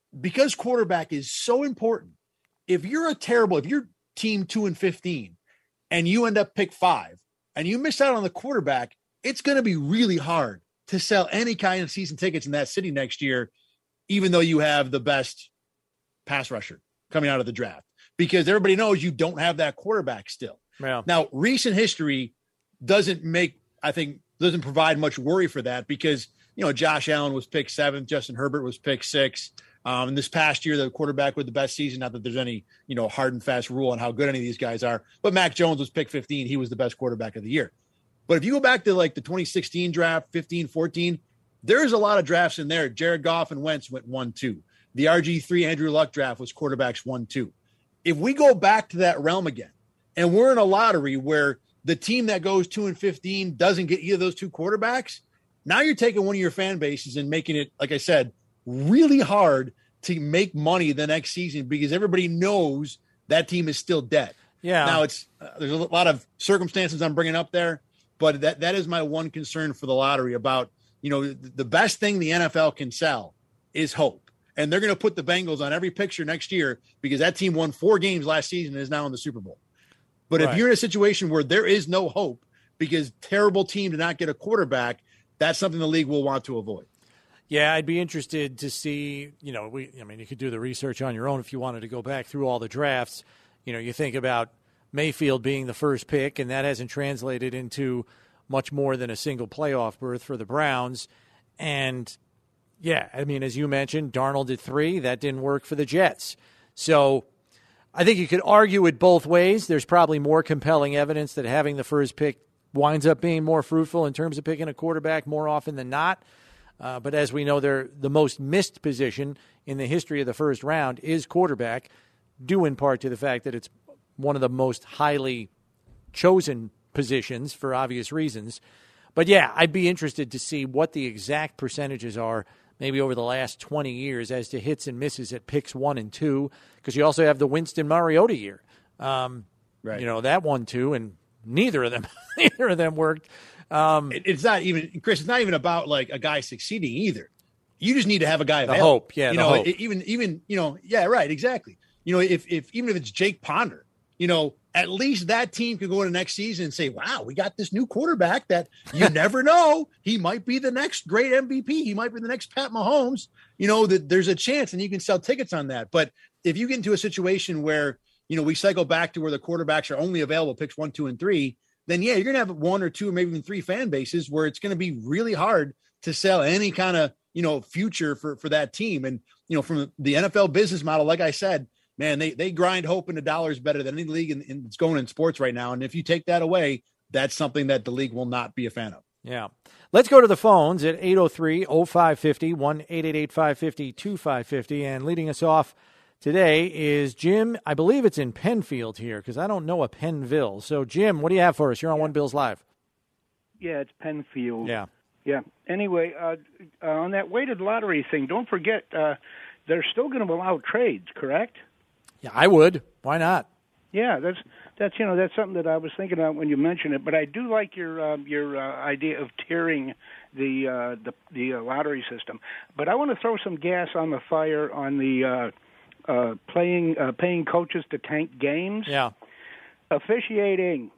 because quarterback is so important, if you're a terrible, if you're team two and fifteen and you end up pick five and you miss out on the quarterback, it's going to be really hard to sell any kind of season tickets in that city next year, even though you have the best pass rusher coming out of the draft, because everybody knows you don't have that quarterback still. Yeah. Now, recent history doesn't make, I think, doesn't provide much worry for that because, you know, Josh Allen was picked seventh, Justin Herbert was picked sixth. Um, and this past year, the quarterback with the best season, not that there's any, you know, hard and fast rule on how good any of these guys are, but Mac Jones was picked fifteen. He was the best quarterback of the year. But if you go back to like the twenty sixteen draft, fifteen, fourteen, there's a lot of drafts in there. Jared Goff and Wentz went one, two. The R G three Andrew Luck draft was quarterbacks one, two. If we go back to that realm again, and we're in a lottery where the team that goes two and fifteen doesn't get either of those two quarterbacks, now you're taking one of your fan bases and making it, like I said, really hard to make money the next season because everybody knows that team is still dead. Yeah. Now it's uh, there's a lot of circumstances I'm bringing up there, but that that is my one concern for the lottery about, you know, the best thing the N F L can sell is hope. And they're going to put the Bengals on every picture next year because that team won four games last season and is now in the Super Bowl. But right. if you're in a situation where there is no hope because terrible team did not get a quarterback, that's something the league will want to avoid. Yeah, I'd be interested to see, you know, we, I mean, you could do the research on your own if you wanted to go back through all the drafts. You know, you think about Mayfield being the first pick, and that hasn't translated into much more than a single playoff berth for the Browns. And, yeah, I mean, as you mentioned, Darnold did three. That didn't work for the Jets. So I think you could argue it both ways. There's probably more compelling evidence that having the first pick winds up being more fruitful in terms of picking a quarterback more often than not. Uh, but as we know, they're the most missed position in the history of the first round is quarterback, due in part to the fact that it's one of the most highly chosen positions for obvious reasons. But, yeah, I'd be interested to see what the exact percentages are maybe over the last twenty years as to hits and misses at picks one and two, because you also have the Winston Mariota year. Um, right. You know, that one, too, and neither of them, neither of them worked. Um, it, it's not even, Chris, it's not even about like a guy succeeding either. You just need to have a guy the available. hope, yeah, you the know, hope. It, even, even, you know, yeah, right, exactly. You know, if, if, even if it's Jake Ponder, you know, at least that team could go into next season and say, wow, we got this new quarterback that you never know. He might be the next great M V P. He might be the next Pat Mahomes. You know, that there's a chance and you can sell tickets on that. But if you get into a situation where, you know, we cycle back to where the quarterbacks are only available picks one, two, and three, then, yeah, you're going to have one or two or maybe even three fan bases where it's going to be really hard to sell any kind of, you know, future for, for that team. And, you know, from the N F L business model, like I said, man, they they grind hope into dollars better than any league in, in, that's going in sports right now. And if you take that away, that's something that the league will not be a fan of. Yeah. Let's go to the phones at eight oh three, oh five five oh, one eight eight eight, five five oh, two five five oh. And leading us off today is Jim. I believe it's in Penfield here because I don't know a Penville. So, Jim, what do you have for us? You're on One Bills Live. Yeah, it's Penfield. Yeah. Yeah. Anyway, uh, uh, on that weighted lottery thing, don't forget uh, they're still going to allow trades, correct? Yeah, I would. Why not? Yeah, that's that's you know that's something that I was thinking about when you mentioned it. But I do like your uh, your uh, idea of tiering the uh, the the uh, lottery system. But I want to throw some gas on the fire on the uh, uh, playing uh, paying coaches to tank games. Yeah, officiating,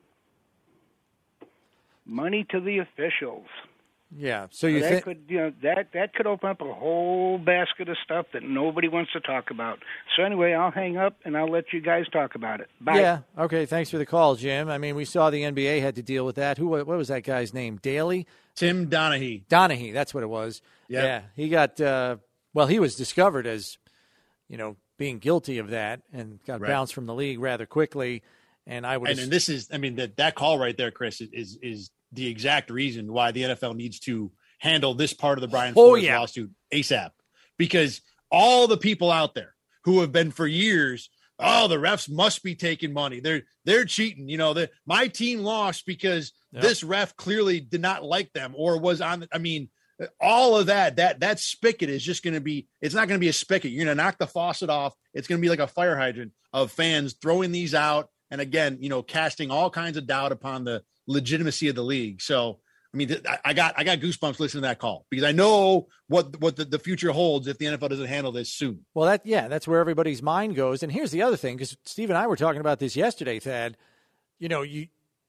money to the officials. Yeah, so you that think could you know that that could open up a whole basket of stuff that nobody wants to talk about. So anyway, I'll hang up and I'll let you guys talk about it. Bye. Yeah, okay. Thanks for the call, Jim. I mean, we saw the N B A had to deal with that. Who? What was that guy's name? Daly? Tim Donaghy. Donaghy, that's what it was. Yep. Yeah, he got. Uh, well, he was discovered as, you know, being guilty of that and got right. bounced from the league rather quickly. And I would. And, and this is, I mean, that that call right there, Chris, is is. the exact reason why the N F L needs to handle this part of the Brian oh, Flores yeah. lawsuit ASAP, because all the people out there who have been for years, oh, the refs must be taking money. They're, they're cheating. You know, the, my team lost because yep. this ref clearly did not like them or was on. I mean, all of that, that, that spigot is just going to be, it's not going to be a spigot. You're going to knock the faucet off. It's going to be like a fire hydrant of fans throwing these out. And again, you know, casting all kinds of doubt upon the legitimacy of the league. So I mean, th- I got I got goosebumps listening to that call because I know what what the, the future holds if the N F L doesn't handle this soon. Well, that yeah, that's where everybody's mind goes. And here's the other thing, because Steve and I were talking about this yesterday, Thad. You know, you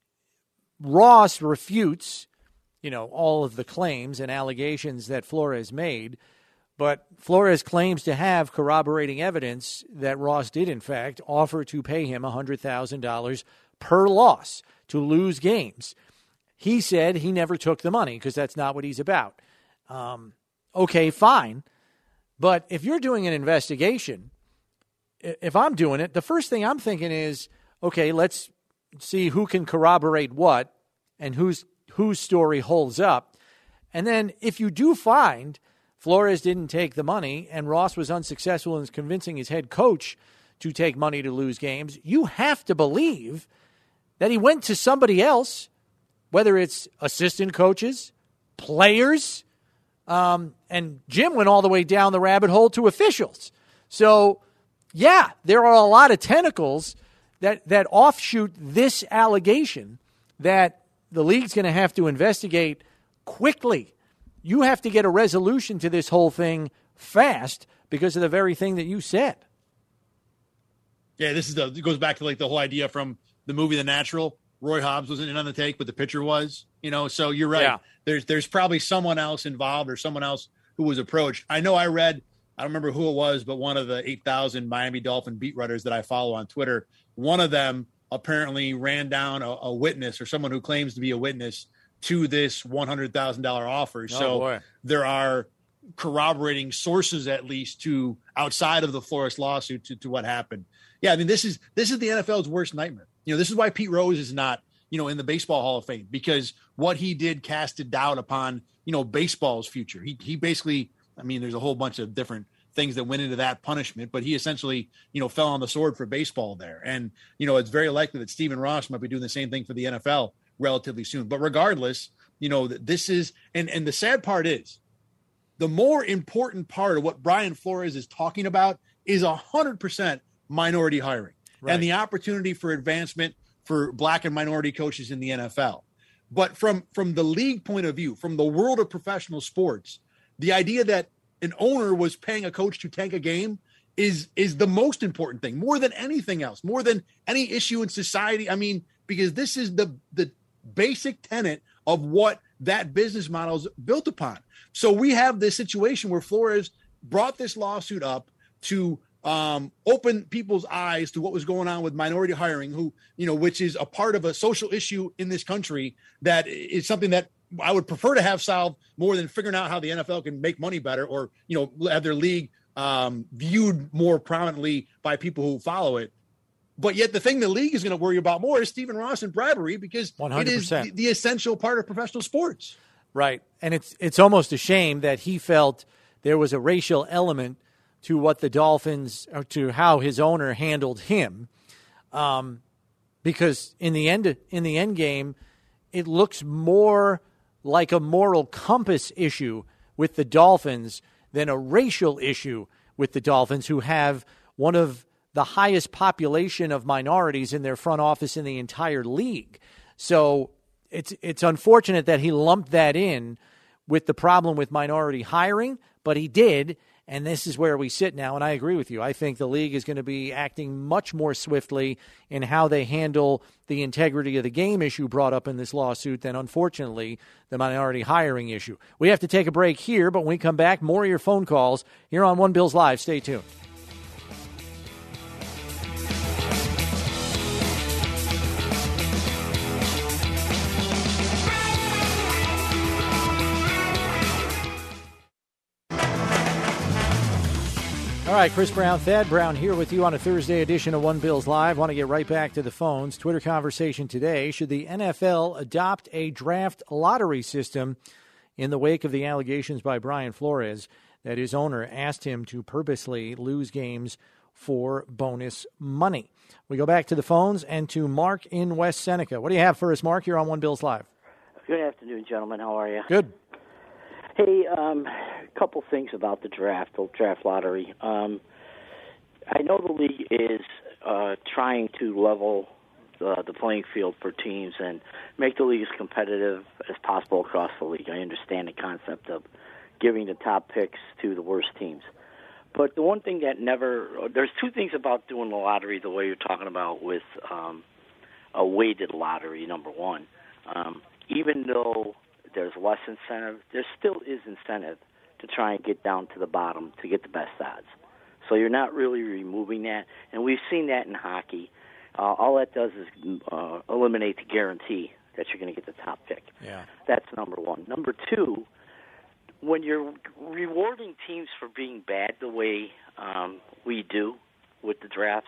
Ross refutes, you know, all of the claims and allegations that Flores made, but Flores claims to have corroborating evidence that Ross did, in fact, offer to pay him one hundred thousand dollars per loss to lose games. He said he never took the money because that's not what he's about. Um, okay, fine. But if you're doing an investigation, if I'm doing it, the first thing I'm thinking is, okay, let's see who can corroborate what and whose whose story holds up. And then if you do find Flores didn't take the money and Ross was unsuccessful in convincing his head coach to take money to lose games, you have to believe that he went to somebody else, whether it's assistant coaches, players, um, and Jim went all the way down the rabbit hole to officials. So, yeah, there are a lot of tentacles that, that offshoot this allegation that the league's going to have to investigate quickly. You have to get a resolution to this whole thing fast because of the very thing that you said. Yeah, this is the, it goes back to like the whole idea from the movie The Natural. Roy Hobbs wasn't in on the take, but the pitcher was, you know, so you're right. Yeah. There's, there's probably someone else involved or someone else who was approached. I know I read, I don't remember who it was, but one of the eight thousand Miami Dolphin beat writers that I follow on Twitter, one of them apparently ran down a, a witness or someone who claims to be a witness to this one hundred thousand dollars offer. Oh, so boy. There are corroborating sources, at least, to outside of the Flores lawsuit to, to what happened. Yeah, I mean, this is this is the N F L's worst nightmare. You know, this is why Pete Rose is not, you know, in the Baseball Hall of Fame, because what he did casted doubt upon, you know, baseball's future. He he basically, I mean, there's a whole bunch of different things that went into that punishment, but he essentially, you know, fell on the sword for baseball there. And, you know, it's very likely that Stephen Ross might be doing the same thing for the N F L relatively soon. But regardless, you know, this is, and, and the sad part is, the more important part of what Brian Flores is talking about is one hundred percent minority hiring. Right. And the opportunity for advancement for black and minority coaches in the N F L. But from, from the league point of view, from the world of professional sports, the idea that an owner was paying a coach to tank a game is, is the most important thing, more than anything else, more than any issue in society. I mean, because this is the, the basic tenet of what that business model is built upon. So we have this situation where Flores brought this lawsuit up to um, open people's eyes to what was going on with minority hiring, who, you know, which is a part of a social issue in this country that is something that I would prefer to have solved more than figuring out how the N F L can make money better or, you know, have their league um, viewed more prominently by people who follow it. But yet the thing the league is going to worry about more is Stephen Ross and bribery, because one hundred percent. it is the, the essential part of professional sports. Right. And it's it's almost a shame that he felt there was a racial element to what the Dolphins, or to how his owner handled him. Um, because in the end, in the end game, it looks more like a moral compass issue with the Dolphins than a racial issue with the Dolphins, who have one of the highest population of minorities in their front office in the entire league. So it's it's unfortunate that he lumped that in with the problem with minority hiring, but he did, and this is where we sit now, and I agree with you. I think the league is going to be acting much more swiftly in how they handle the integrity of the game issue brought up in this lawsuit than, unfortunately, the minority hiring issue. We have to take a break here, but when we come back, more of your phone calls here on One Bills Live. Stay tuned. All right, Chris Brown, Thad Brown here with you on a Thursday edition of One Bills Live. Want to get right back to the phones. Twitter conversation today. Should the N F L adopt a draft lottery system in the wake of the allegations by Brian Flores that his owner asked him to purposely lose games for bonus money? We go back to the phones and to Mark in West Seneca. What do you have for us, Mark? You're on One Bills Live. Good afternoon, gentlemen. How are you? Good. Hey, um, a couple things about the draft, the draft lottery. Um, I know the league is uh, trying to level uh, the playing field for teams and make the league as competitive as possible across the league. I understand the concept of giving the top picks to the worst teams. But the one thing that never – there's two things about doing the lottery the way you're talking about with um, a weighted lottery, number one. Um, even though there's less incentive, there still is incentive to try and get down to the bottom to get the best odds. So you're not really removing that. And we've seen that in hockey. Uh, all that does is uh, eliminate the guarantee that you're going to get the top pick. Yeah. That's number one. Number two, when you're rewarding teams for being bad the way um, we do with the draft,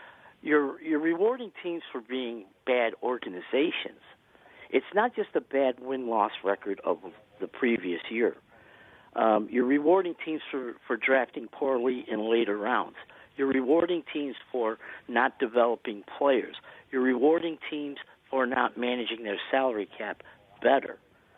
you're you're rewarding teams for being bad organizations. It's not just a bad win-loss record of the previous year. Um, you're rewarding teams for, for drafting poorly in later rounds. You're rewarding teams for not developing players. You're rewarding teams for not managing their salary cap better,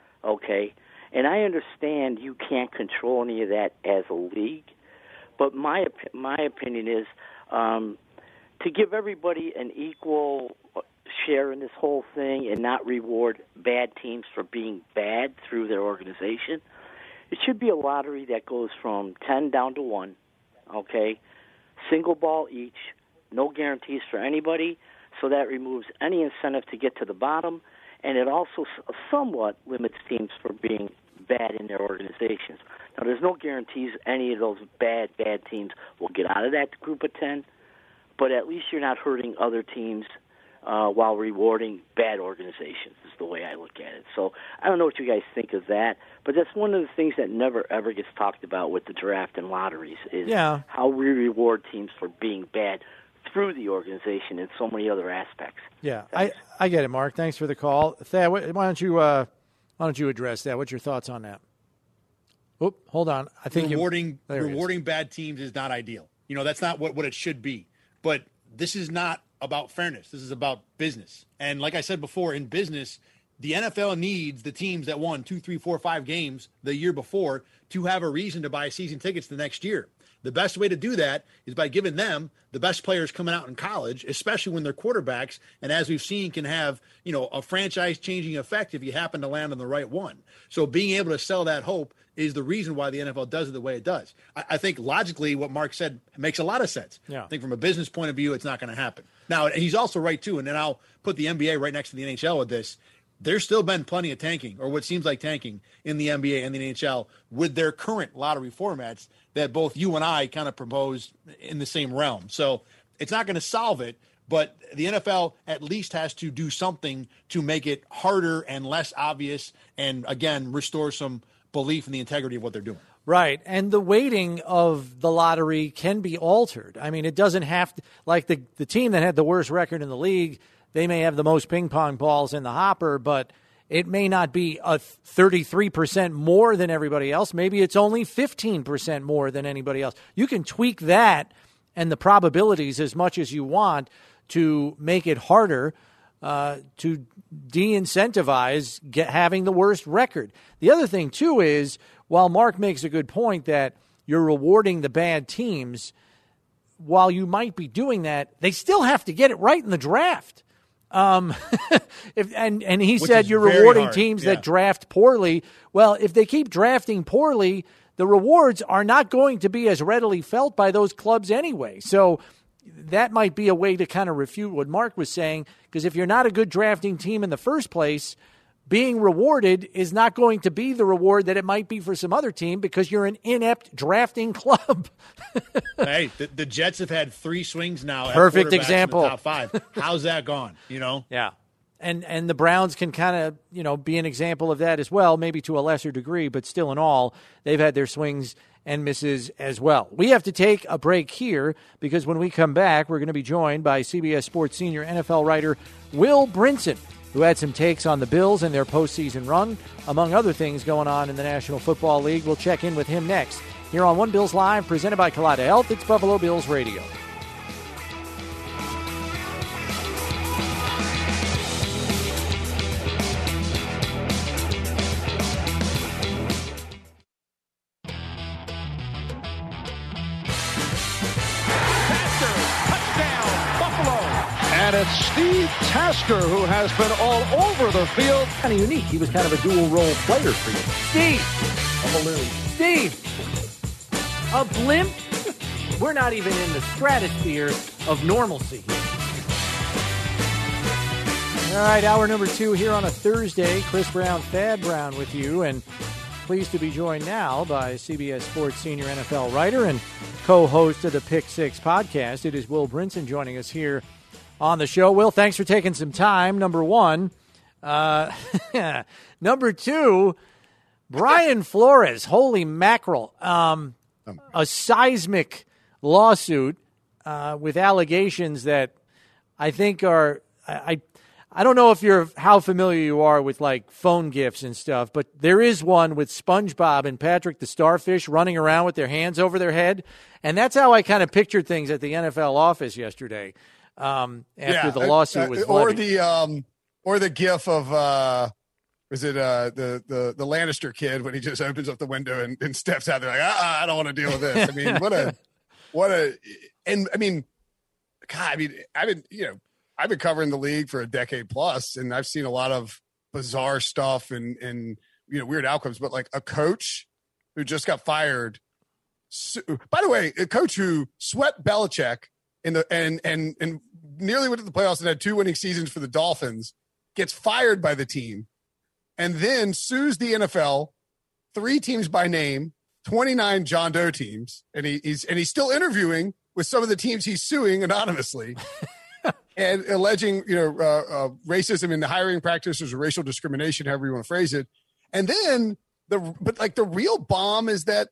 okay? And I understand you can't control any of that as a league, but my my opinion is um, to give everybody an equal share in this whole thing and not reward bad teams for being bad through their organization. It should be a lottery that goes from ten down to one, okay? Single ball each, no guarantees for anybody, so that removes any incentive to get to the bottom, and it also somewhat limits teams for being bad in their organizations. Now, there's no guarantees any of those bad, bad teams will get out of that group of ten, but at least you're not hurting other teams uh, while rewarding bad organizations is the way I look at it. So I don't know what you guys think of that, but that's one of the things that never, ever gets talked about with the draft and lotteries is yeah. how we reward teams for being bad through the organization in so many other aspects. Yeah, I, I get it, Mark. Thanks for the call. Thad, why don't you uh, why don't you address that? What's your thoughts on that? Oop, hold on. I think rewarding you, rewarding bad teams is not ideal. You know, that's not what, what it should be. But this is not about fairness. This is about business. And like I said before, in business, the N F L needs the teams that won two, three, four, five games the year before to have a reason to buy season tickets the next year. The best way to do that is by giving them the best players coming out in college, especially when they're quarterbacks. And as we've seen, can have, you know, a franchise changing effect if you happen to land on the right one. So being able to sell that hope is the reason why the N F L does it the way it does. I, I think logically what Mark said makes a lot of sense. Yeah. I think from a business point of view, it's not going to happen. Now, he's also right, too, and then I'll put the N B A right next to the N H L with this. There's still been plenty of tanking, or what seems like tanking, in the N B A and the N H L with their current lottery formats that both you and I kind of propose in the same realm. So it's not going to solve it, but the N F L at least has to do something to make it harder and less obvious and, again, restore some belief in the integrity of what they're doing. Right. And the weighting of the lottery can be altered. I mean, it doesn't have to, like the, the team that had the worst record in the league, they may have the most ping pong balls in the hopper, but it may not be a thirty-three percent more than everybody else. Maybe it's only fifteen percent more than anybody else. You can tweak that and the probabilities as much as you want to make it harder uh, to de-incentivize get, having the worst record. The other thing, too, is while Mark makes a good point that you're rewarding the bad teams, while you might be doing that, they still have to get it right in the draft. Um, if, and, and he Which said you're rewarding hard. teams yeah. that draft poorly. Well, if they keep drafting poorly, the rewards are not going to be as readily felt by those clubs anyway. So that might be a way to kind of refute what Mark was saying, because if you're not a good drafting team in the first place, being rewarded is not going to be the reward that it might be for some other team because you're an inept drafting club. Hey, the, the Jets have had three swings now. Perfect at example. In the top five. How's that gone? You know? Yeah. And and the Browns can kind of, you know, be an example of that as well, maybe to a lesser degree, but still in all, they've had their swings and misses as well. We have to take a break here because when we come back, we're going to be joined by C B S Sports senior N F L writer Will Brinson, who had some takes on the Bills and their postseason run, among other things going on in the National Football League. We'll check in with him next here on One Bills Live, presented by Kaleida Health. It's Buffalo Bills Radio. And it's Steve Tasker Tasker, who has been all over the field. Kind of unique. He was kind of a dual role player for you. Steve. A balloon. Steve. A blimp? We're not even in the stratosphere of normalcy. All right, hour number two here on a Thursday. Chris Brown, Thad Brown with you, and pleased to be joined now by C B S Sports senior N F L writer and co-host of the Pick Six podcast. It is Will Brinson joining us here on the show. Will, thanks for taking some time, number one. Uh, number two, Brian Flores, holy mackerel. Um, a seismic lawsuit uh, with allegations that I think are I, – I, I don't know if you're how familiar you are with like phone gifs and stuff, but there is one with SpongeBob and Patrick the Starfish running around with their hands over their head, and that's how I kind of pictured things at the N F L office yesterday um, after yeah, the lawsuit uh, was or levied. the um, or the gif of uh, was it uh, the the the Lannister kid when he just opens up the window and, and steps out there like ah, I don't want to deal with this. I mean, what a what a and I mean, God, I mean, I've been you know. I've been covering the league for a decade plus, and I've seen a lot of bizarre stuff and, and you know, weird outcomes. But like a coach who just got fired. By the way, a coach who swept Belichick in the and and and nearly went to the playoffs and had two winning seasons for the Dolphins gets fired by the team, and then sues the N F L, three teams by name, twenty-nine John Doe teams, and he, he's and he's still interviewing with some of the teams he's suing anonymously. And alleging, you know, uh, uh, racism in the hiring practices or racial discrimination, however you want to phrase it. And then the, but like the real bomb is that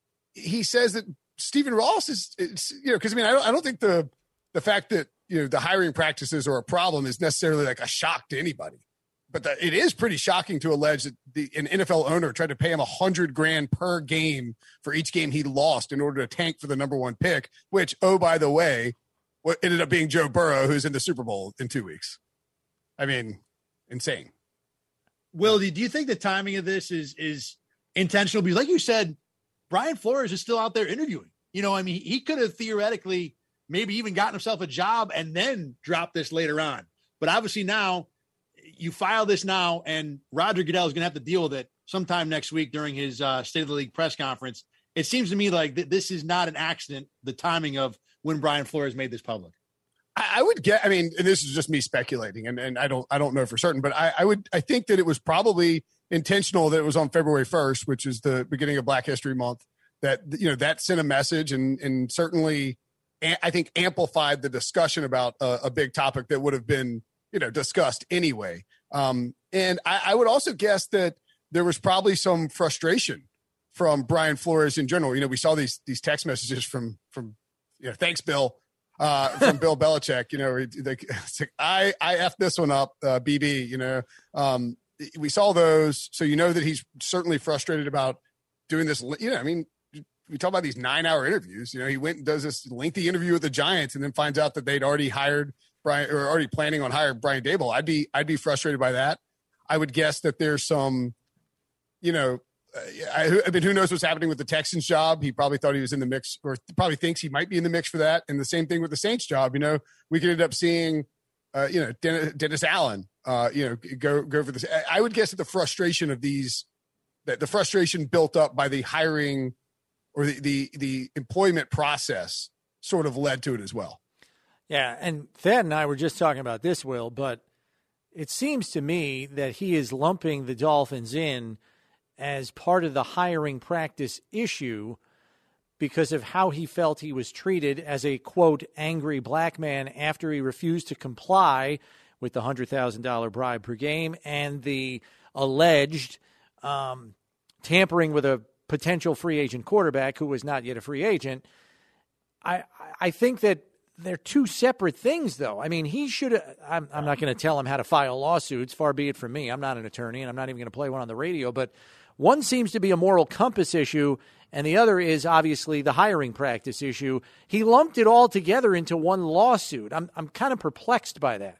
he says that Stephen Ross is, is you know, because I mean, I don't, I don't think the the fact that you know the hiring practices are a problem is necessarily like a shock to anybody. But the, it is pretty shocking to allege that the an N F L owner tried to pay him a hundred grand per game for each game he lost in order to tank for the number one pick. Which, oh, by the way, what ended up being Joe Burrow, who's in the Super Bowl in two weeks. I mean, insane. Will, do you think the timing of this is is intentional? Because like you said, Brian Flores is still out there interviewing. You know, I mean, he could have theoretically maybe even gotten himself a job and then dropped this later on. But obviously now you file this now, and Roger Goodell is going to have to deal with it sometime next week during his uh, State of the League press conference. It seems to me like th- this is not an accident, the timing of when Brian Flores made this public. I, I would get, I mean, and this is just me speculating, and, and I don't, I don't know for certain, but I, I would, I think that it was probably intentional that it was on February first, which is the beginning of Black History Month, that, you know, that sent a message and, and certainly I think amplified the discussion about a, a big topic that would have been, you know, discussed anyway. Um, and I, I would also guess that there was probably some frustration from Brian Flores in general. You know, we saw these, these text messages from, from, you know, thanks, Bill, uh, from Bill Belichick. You know, like, it's like, I, I F this one up, uh, B B, you know. Um, we saw those. So, you know, that he's certainly frustrated about doing this. You know, I mean, we talk about these nine hour interviews. You know, he went and does this lengthy interview with the Giants and then finds out that they'd already hired Brian or already planning on hiring Brian Daboll. I'd be, I'd be frustrated by that. I would guess that there's some, you know, Uh, I, I mean, who knows what's happening with the Texans job? He probably thought he was in the mix, or probably thinks he might be in the mix for that. And the same thing with the Saints job. You know, we could end up seeing, uh, you know, Dennis, Dennis Allen, uh, you know, go go for this. I, I would guess that the frustration of these, that the frustration built up by the hiring or the, the the employment process, sort of led to it as well. Yeah, and Thad and I were just talking about this, Will, but it seems to me that he is lumping the Dolphins in as part of the hiring practice issue because of how he felt he was treated as a, quote, angry black man after he refused to comply with the one hundred thousand dollars bribe per game and the alleged um, tampering with a potential free agent quarterback who was not yet a free agent. I I think that they're two separate things, though. I mean, he should have – I'm, I'm not going to tell him how to file lawsuits. Far be it from me. I'm not an attorney, and I'm not even going to play one on the radio, but – one seems to be a moral compass issue, and the other is obviously the hiring practice issue. He lumped it all together into one lawsuit. I'm I'm kind of perplexed by that.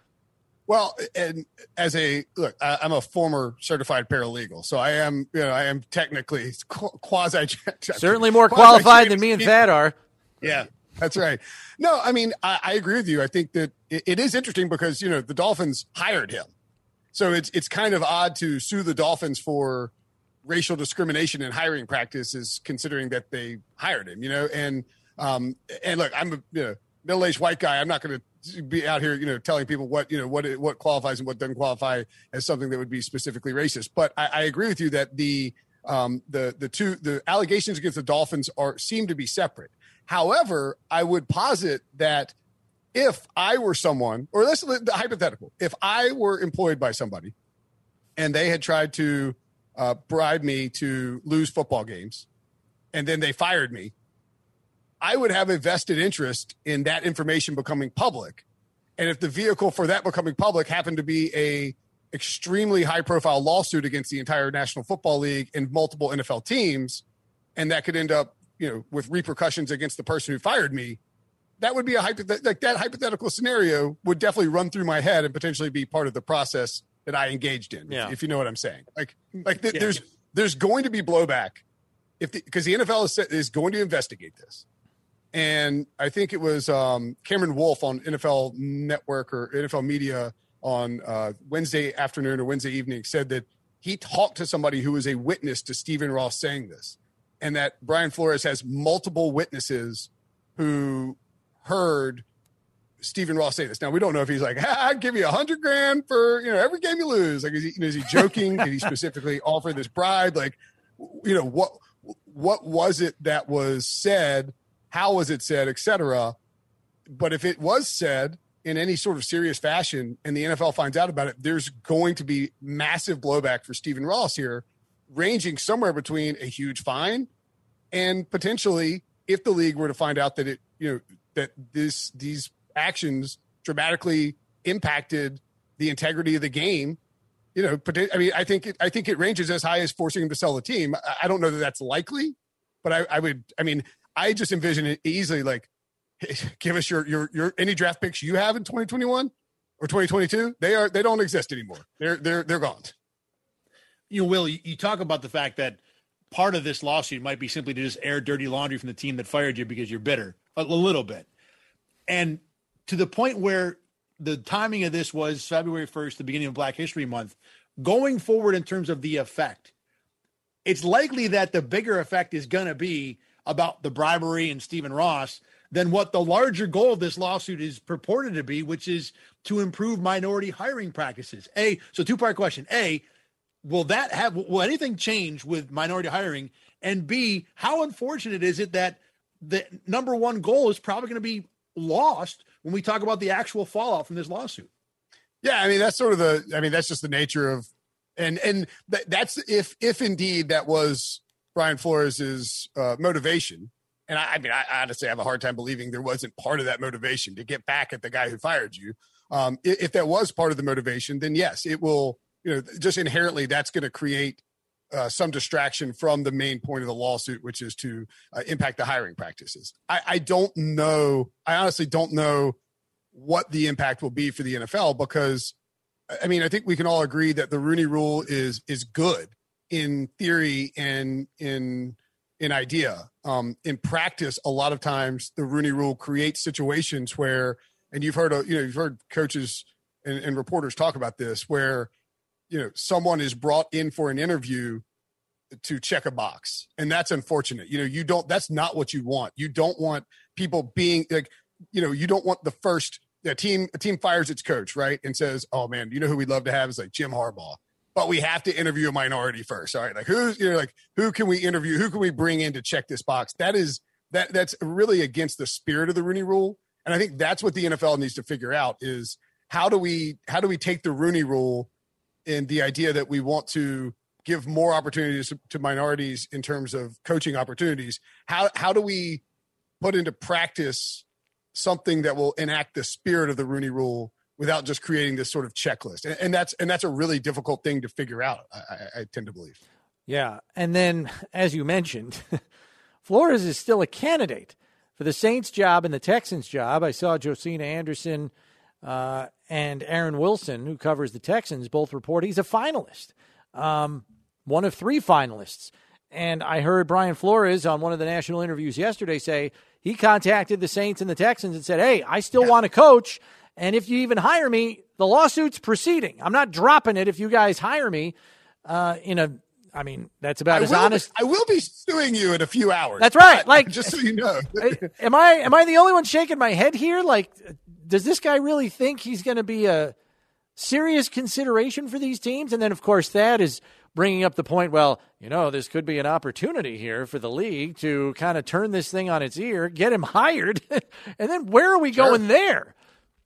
Well, and as a look, I, I'm a former certified paralegal, so I am, you know, I am technically quasi. Certainly more qualified than me and Thad are. Yeah, That's right. No, I mean, I, I agree with you. I think that it, it is interesting because, you know, the Dolphins hired him. So it's it's kind of odd to sue the Dolphins for racial discrimination in hiring practices, considering that they hired him, you know, and um, and look, I'm a you know, middle-aged white guy. I'm not going to be out here, you know, telling people what, you know, what what qualifies and what doesn't qualify as something that would be specifically racist. But I, I agree with you that the um, the the two the allegations against the Dolphins are seem to be separate. However, I would posit that if I were someone, or let's the hypothetical, if I were employed by somebody and they had tried to uh, bribe me to lose football games and then they fired me, I would have a vested interest in that information becoming public. And if the vehicle for that becoming public happened to be a extremely high profile lawsuit against the entire National Football League and multiple N F L teams, and that could end up, you know, with repercussions against the person who fired me, that would be a hypothet- like that hypothetical scenario would definitely run through my head and potentially be part of the process that I engaged in. Yeah. If you know what I'm saying, like, like th- yeah. there's, there's going to be blowback if the, cause the N F L is, is going to investigate this. And I think it was um, Cameron Wolf on N F L Network or N F L Media on uh, Wednesday afternoon or Wednesday evening said that he talked to somebody who was a witness to Stephen Ross saying this, and that Brian Flores has multiple witnesses who heard Stephen Ross say this. Now, we don't know if he's like, ah, I'd give you a hundred grand for, you know, every game you lose. Like, is he, you know, is he joking? Did he specifically offer this bribe? Like, you know, what, what was it that was said? How was it said, et cetera? But if it was said in any sort of serious fashion and the N F L finds out about it, there's going to be massive blowback for Stephen Ross here, ranging somewhere between a huge fine and potentially, if the league were to find out that it, you know, that this these actions dramatically impacted the integrity of the game, you know, I mean, I think it, I think it ranges as high as forcing him to sell the team. I don't know that that's likely, but I, I would. I mean, I just envision it easily. Like, hey, give us your your your any draft picks you have in twenty twenty-one or twenty twenty-two. They are they don't exist anymore. They're they're they're gone. You know, Will, you, you talk about the fact that part of this lawsuit might be simply to just air dirty laundry from the team that fired you because you're bitter a, a little bit. And to the point where the timing of this was February first, the beginning of Black History Month, going forward in terms of the effect, it's likely that the bigger effect is going to be about the bribery and Stephen Ross than what the larger goal of this lawsuit is purported to be, which is to improve minority hiring practices. A, so two-part question. A, will that have, will anything change with minority hiring? And B, how unfortunate is it that the number one goal is probably going to be lost when we talk about the actual fallout from this lawsuit? Yeah, I mean, that's sort of the, I mean, that's just the nature of, and and th- that's if if indeed that was Brian Flores's uh, motivation. And I, I mean, I, I honestly have a hard time believing there wasn't part of that motivation to get back at the guy who fired you. Um, if, if that was part of the motivation, then yes, it will, you know, just inherently that's going to create uh, some distraction from the main point of the lawsuit, which is to uh, impact the hiring practices. I, I don't know. I honestly don't know what the impact will be for the N F L because, I mean, I think we can all agree that the Rooney Rule is is good in theory and in in idea. Um, in practice, a lot of times the Rooney Rule creates situations where, and you've heard, you know, you've heard coaches and, and reporters talk about this, where, you know, someone is brought in for an interview to check a box, and that's unfortunate. You know, you don't. That's not what you want. You don't want people being like, you know, you don't want the first a team. A team fires its coach, right, and says, "Oh man, you know who we'd love to have is like Jim Harbaugh." But we have to interview a minority first. All right. Like who's, you know, like who can we interview? Who can we bring in to check this box? That is, that that's really against the spirit of the Rooney Rule. And I think that's what the N F L needs to figure out is how do we, how do we take the Rooney Rule and the idea that we want to give more opportunities to minorities in terms of coaching opportunities? How, how do we put into practice something that will enact the spirit of the Rooney Rule without just creating this sort of checklist? And, and that's and that's a really difficult thing to figure out, I, I, I tend to believe. Yeah, and then, as you mentioned, Flores is still a candidate for the Saints job and the Texans job. I saw Josina Anderson uh, and Aaron Wilson, who covers the Texans, both report he's a finalist, um, one of three finalists. And I heard Brian Flores on one of the national interviews yesterday say he contacted the Saints and the Texans and said, hey, I still yeah. want to coach. And if you even hire me, the lawsuit's proceeding. I'm not dropping it if you guys hire me uh, in a, I mean, that's about I as will, honest. I will be suing you in a few hours. That's right. Like, just so you know. am I, am I the only one shaking my head here? Like, does this guy really think he's going to be a serious consideration for these teams? And then, of course, Thad is bringing up the point, well, you know, this could be an opportunity here for the league to kind of turn this thing on its ear, get him hired, and then where are we sure. going there?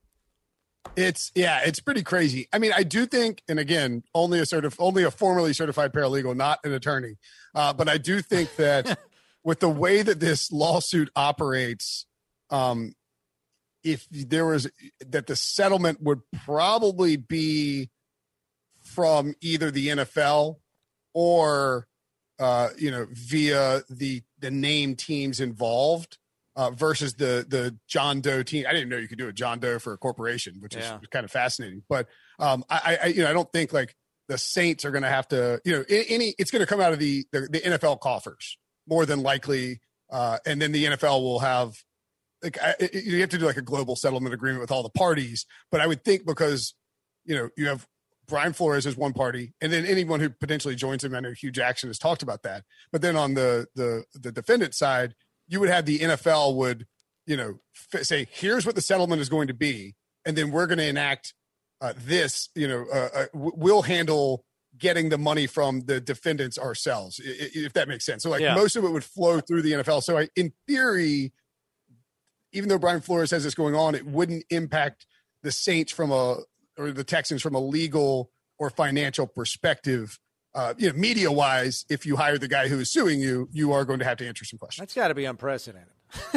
It's yeah, it's pretty crazy. I mean, I do think, and again, only a certif- only a formally certified paralegal, not an attorney. Uh, but I do think that with the way that this lawsuit operates, um, if there was that the settlement would probably be from either the N F L or uh, you know via the the name teams involved. Uh, versus the the John Doe team. I didn't know you could do a John Doe for a corporation, which is yeah. kind of fascinating. But um, I, I, you know, I don't think like the Saints are going to have to, you know, any. It's going to come out of the, the the N F L coffers more than likely, uh, and then the N F L will have like I, you have to do like a global settlement agreement with all the parties. But I would think because you know you have Brian Flores as one party, and then anyone who potentially joins him. I know Hugh Jackson has talked about that. But then on the the the defendant side, you would have the N F L would, you know, f- say, here's what the settlement is going to be. And then we're going to enact uh, this, you know, uh, uh, we'll handle getting the money from the defendants ourselves, if that makes sense. So like yeah. most of it would flow through the N F L. So I, in theory, even though Brian Flores has this going on, it wouldn't impact the Saints from a, or the Texans from a legal or financial perspective. Uh, you know, media wise, if you hire the guy who is suing you, you are going to have to answer some questions. That's got to be unprecedented.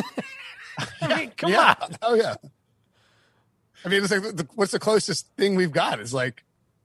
I mean, come yeah. on. Oh yeah. I mean, it's like the, what's the closest thing we've got is like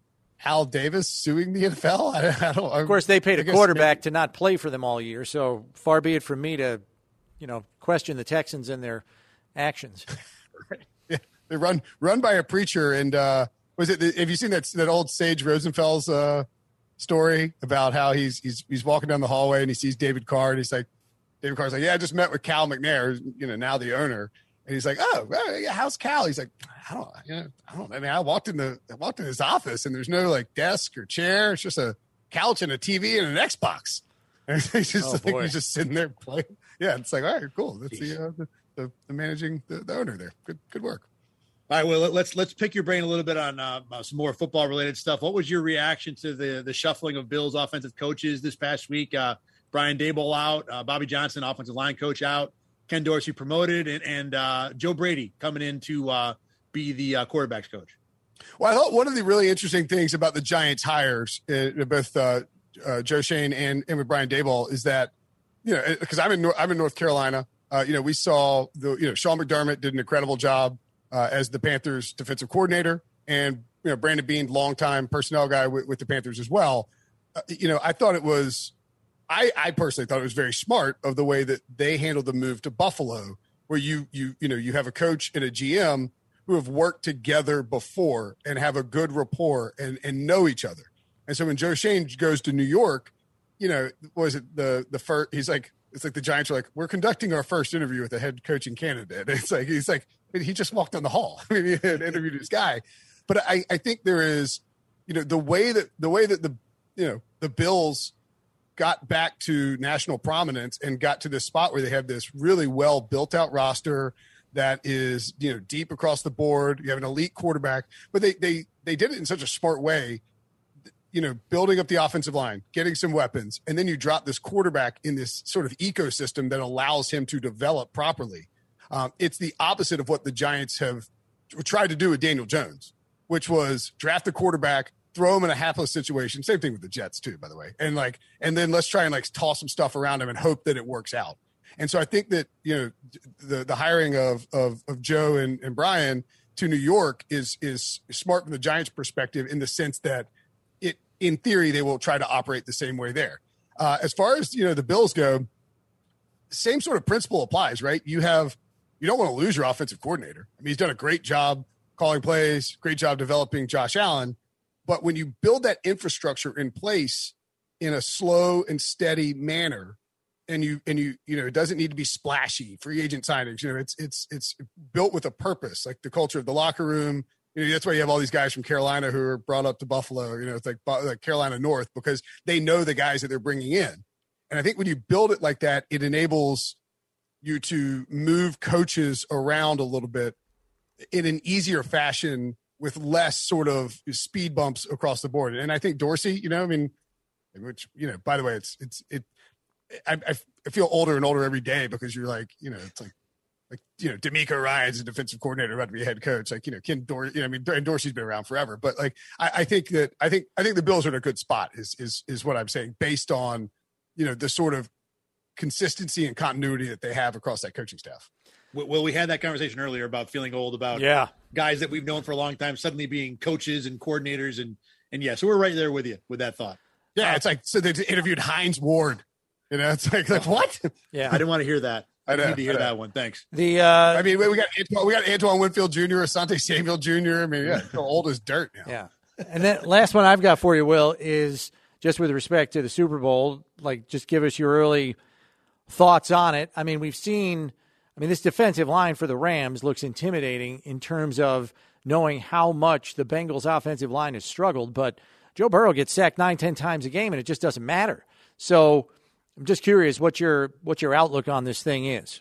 Al Davis suing the N F L. I, I don't. Of course, they paid a quarterback maybe. to not play for them all year, so far be it from me to, you know, question the Texans and their actions. Right. Yeah, they run run by a preacher, and uh, was it? Have you seen that that old Sage Rosenfels uh, story about how he's he's he's walking down the hallway and he sees David Carr and he's like, David Carr's like, yeah, I just met with Cal McNair, you know, now the owner, and he's like, oh, well, yeah, how's Cal? He's like, I don't, you know, I don't. I mean, I walked in the I walked in his office and there's no like desk or chair. It's just a couch and a T V and an Xbox. And he's just oh, like he's just sitting there playing. Yeah, it's like, all right, cool. That's the, uh, the, the the managing the, the owner there. Good good work. All right, well, let's let's pick your brain a little bit on uh, some more football-related stuff. What was your reaction to the the shuffling of Bills' offensive coaches this past week? Uh, Brian Daboll out, uh, Bobby Johnson, offensive line coach, out, Ken Dorsey promoted, and, and uh, Joe Brady coming in to uh, be the uh, quarterback's coach. Well, I thought one of the really interesting things about the Giants' hires, uh, both uh, uh, Joe Schoen and, and with Brian Daboll, is that, you know, because I'm in Nor- I'm in North Carolina. Uh, you know, we saw the you know Sean McDermott did an incredible job Uh, as the Panthers defensive coordinator, and you know Brandon Beane, longtime personnel guy with, with the Panthers as well. Uh, you know, I thought it was, I, I personally thought it was very smart of the way that they handled the move to Buffalo, where you you you know you have a coach and a G M who have worked together before and have a good rapport and and know each other. And so when Joe Schoen goes to New York, you know, was it the the first? He's like, it's like the Giants are like, we're conducting our first interview with a head coaching candidate. It's like he's like. He just walked down the hall. I mean, he had interviewed this guy, but I, I think there is, you know, the way that the way that the, you know, the Bills got back to national prominence and got to this spot where they have this really well built out roster that is, you know, deep across the board. You have an elite quarterback, but they they they did it in such a smart way, you know, building up the offensive line, getting some weapons, and then you drop this quarterback in this sort of ecosystem that allows him to develop properly. Um, it's the opposite of what the Giants have tried to do with Daniel Jones, which was draft a quarterback, throw him in a hapless situation. Same thing with the Jets too, by the way. And like, and then let's try and like toss some stuff around him and hope that it works out. And so I think that, you know, the, the hiring of, of, of Joe and, and Brian to New York is, is smart from the Giants perspective in the sense that it, in theory, they will try to operate the same way there. Uh, as far as, you know, the Bills go, same sort of principle applies, right? You have, you don't want to lose your offensive coordinator. I mean, he's done a great job calling plays, great job developing Josh Allen. But when you build that infrastructure in place in a slow and steady manner, and you and you you know it doesn't need to be splashy free agent signings. You know, it's it's it's built with a purpose, like the culture of the locker room. You know, that's why you have all these guys from Carolina who are brought up to Buffalo. You know, it's like, like Carolina North, because they know the guys that they're bringing in. And I think when you build it like that, it enables you to move coaches around a little bit in an easier fashion with less sort of speed bumps across the board. And I think Dorsey, you know, I mean, which, you know, by the way, it's, it's, it, I, I feel older and older every day, because you're like, you know, it's like, like, you know, D'Amico Ryan's a defensive coordinator about to be a head coach. Like, you know, Ken Dorsey, you know, I mean, and Dorsey's been around forever, but like, I, I think that, I think, I think the Bills are in a good spot is, is, is what I'm saying, based on, you know, the sort of consistency and continuity that they have across that coaching staff. Well, we had that conversation earlier about feeling old, about yeah. guys that we've known for a long time suddenly being coaches and coordinators. And, and yeah, so we're right there with you with that thought. Yeah. It's like, so they interviewed Hines Ward, you know, it's like, like what? Yeah. I didn't want to hear that. I, I know, need to hear that one. Thanks. The, uh, I mean, we got, we got Antoine Winfield Junior, Asante Samuel Junior I mean, yeah, they're old as dirt now. Yeah. And then last one I've got for you, Will, is just with respect to the Super Bowl, like, just give us your early thoughts on it. I mean, we've seen, I mean, this defensive line for the Rams looks intimidating in terms of knowing how much the Bengals' offensive line has struggled, but Joe Burrow gets sacked nine, ten times a game, and it just doesn't matter. So I'm just curious what your what your outlook on this thing is.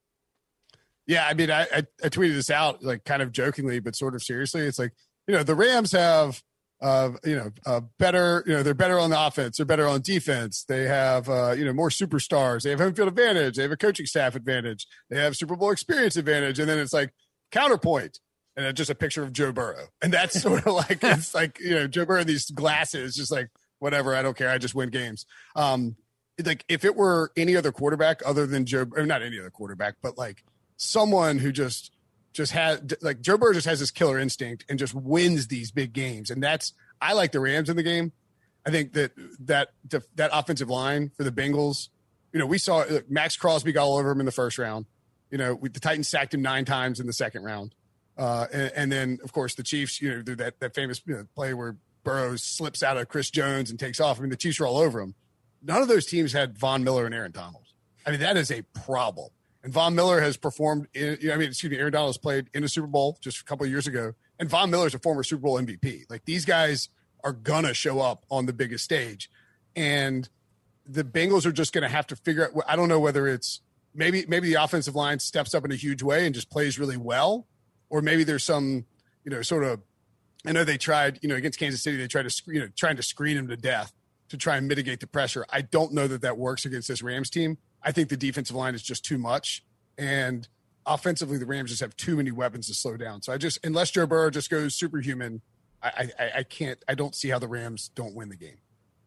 Yeah, I mean, I, I, I tweeted this out, like, kind of jokingly, but sort of seriously. It's like, you know, the Rams have, uh, you know, uh, better, you know, they're better on the offense. They're better on defense. They have, uh, you know, more superstars. They have home field advantage. They have a coaching staff advantage. They have Super Bowl experience advantage. And then it's like counterpoint, and it's just a picture of Joe Burrow. And that's sort of like, it's like, you know, Joe Burrow in these glasses, just like, whatever, I don't care. I just win games. Um, like, if it were any other quarterback other than Joe, or not any other quarterback, but like someone who just, just had, like, Joe Burrow just has this killer instinct and just wins these big games. And that's, I like the Rams in the game. I think that that that offensive line for the Bengals, you know, we saw look, Max Crosby got all over him in the first round. You know, we, the Titans sacked him nine times in the second round. Uh, and, and then, of course, the Chiefs, you know, that, that famous you know, play where Burrow slips out of Chris Jones and takes off. I mean, the Chiefs were all over him. None of those teams had Von Miller and Aaron Donald. I mean, that is a problem. And Von Miller has performed in, I mean, excuse me, Aaron Donald has played in a Super Bowl just a couple of years ago. And Von Miller is a former Super Bowl M V P. Like, these guys are going to show up on the biggest stage. And the Bengals are just going to have to figure out, I don't know whether it's maybe, maybe the offensive line steps up in a huge way and just plays really well. Or maybe there's some, you know, sort of, I know they tried, you know, against Kansas City, they tried to, you know, trying to screen him to death to try and mitigate the pressure. I don't know that that works against this Rams team. I think the defensive line is just too much. And offensively, the Rams just have too many weapons to slow down. So I just, unless Joe Burrow just goes superhuman, I, I, I can't, I don't see how the Rams don't win the game.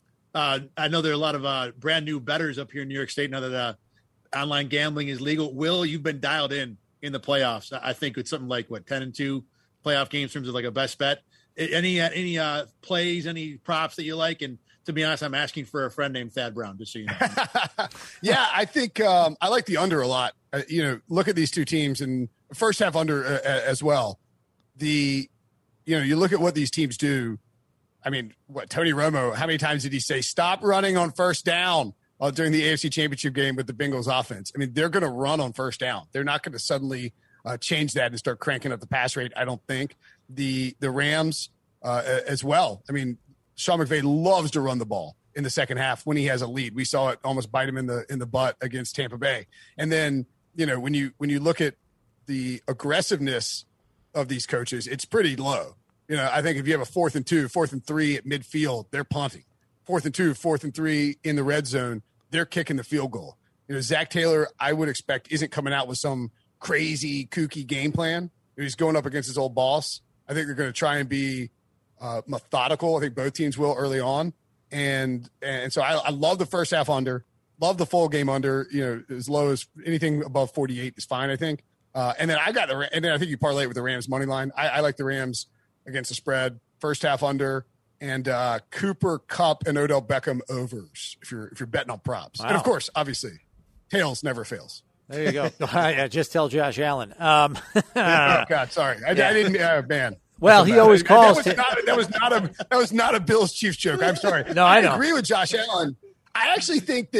Uh, I know there are a lot of uh, brand new bettors up here in New York State now that uh, online gambling is legal. Will, you've been dialed in in the playoffs. I think it's something like, what, ten and two playoff games in terms of like a best bet. Any, uh, any uh, plays, any props that you like? And to be honest, I'm asking for a friend named Thad Brown, just so you know. Yeah, I think um, I like the under a lot. Uh, you know, look at these two teams and first half under uh, as well. The, you know, you look at what these teams do. I mean, what Tony Romo, how many times did he say, stop running on first down uh, during the A F C Championship game with the Bengals offense? I mean, they're going to run on first down. They're not going to suddenly uh, change that and start cranking up the pass rate, I don't think. The, the Rams uh, as well. I mean, Sean McVay loves to run the ball in the second half when he has a lead. We saw it almost bite him in the in the butt against Tampa Bay. And then, you know, when you when you look at the aggressiveness of these coaches, it's pretty low. You know, I think if you have a fourth and two, fourth and three at midfield, they're punting. Fourth and two, fourth and three in the red zone, they're kicking the field goal. You know, Zach Taylor, I would expect, isn't coming out with some crazy, kooky game plan. He's going up against his old boss. I think they're going to try and be Uh, methodical. I think both teams will early on. And and so I, I love the first half under, love the full game under, you know, as low as anything above forty-eight is fine, I think. Uh, and then I got the, and then I think you parlay it with the Rams money line. I, I like the Rams against the spread, first half under, and uh, Cooper Kupp and Odell Beckham overs if you're, if you're betting on props. Wow. And of course, obviously, tails never fails. There you go. yeah, just tell Josh Allen. Um, oh, God, sorry. I, yeah. I didn't, uh, man. Well, he always calls. That was, not, that was not a that was not a Bills Chiefs joke. I'm sorry. No, I I know. agree with Josh Allen. I actually think that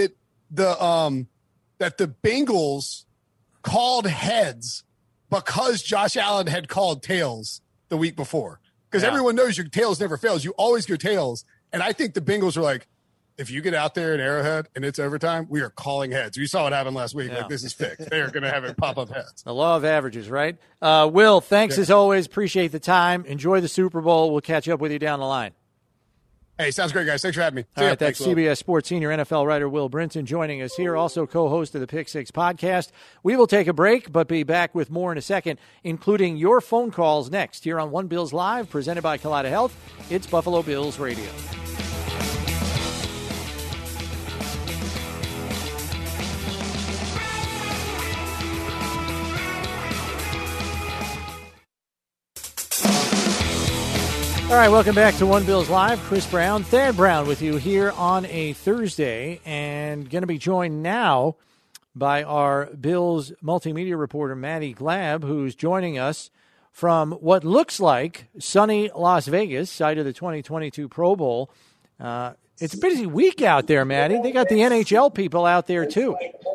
the um that the Bengals called heads because Josh Allen had called tails the week before. Because yeah. everyone knows your tails never fails. You always go tails. And I think the Bengals are like, if you get out there in Arrowhead and it's overtime, we are calling heads. We saw what happened last week. Yeah. Like, this is fixed. They are going to have it pop up heads. The law of averages, right? Uh, Will, thanks yeah. as always. Appreciate the time. Enjoy the Super Bowl. We'll catch up with you down the line. Hey, sounds great, guys. Thanks for having me. See All right, that's Thanks, C B S Sports senior N F L writer Will Brinson joining us here, also co-host of the Pick Six podcast. We will take a break, but be back with more in a second, including your phone calls next here on One Bills Live, presented by Kaleida Health. It's Buffalo Bills Radio. All right, welcome back to One Bills Live. Chris Brown, Thad Brown with you here on a Thursday, and going to be joined now by our Bills multimedia reporter, Maddie Glab, who's joining us from what looks like sunny Las Vegas, site of the twenty twenty-two Pro Bowl. Uh, it's a busy week out there, Maddie. They got the N H L people out there, too.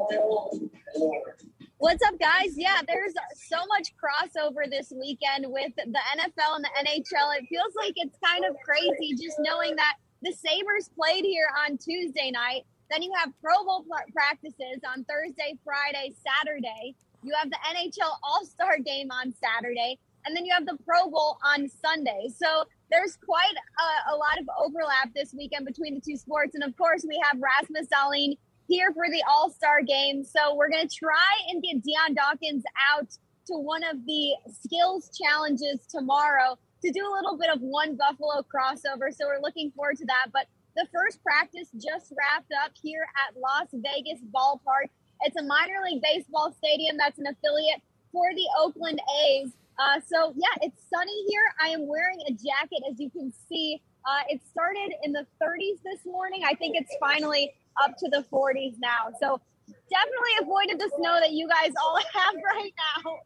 What's up, guys? Yeah, there's so much crossover this weekend with the N F L and the N H L. It feels like it's kind of crazy just knowing that the Sabres played here on Tuesday night. Then you have Pro Bowl practices on Thursday, Friday, Saturday. You have the N H L All-Star Game on Saturday. And then you have the Pro Bowl on Sunday. So there's quite a, a lot of overlap this weekend between the two sports. And, of course, we have Rasmus Dahlin here for the All-Star Game. So we're going to try and get Dion Dawkins out to one of the skills challenges tomorrow to do a little bit of one Buffalo crossover. So we're looking forward to that. But the first practice just wrapped up here at Las Vegas Ballpark. It's a minor league baseball stadium that's an affiliate for the Oakland A's. Uh, so, yeah, it's sunny here. I am wearing a jacket, as you can see. Uh, it started in the thirties this morning. I think it's finally up to the forties now. So definitely avoided the snow that you guys all have right now.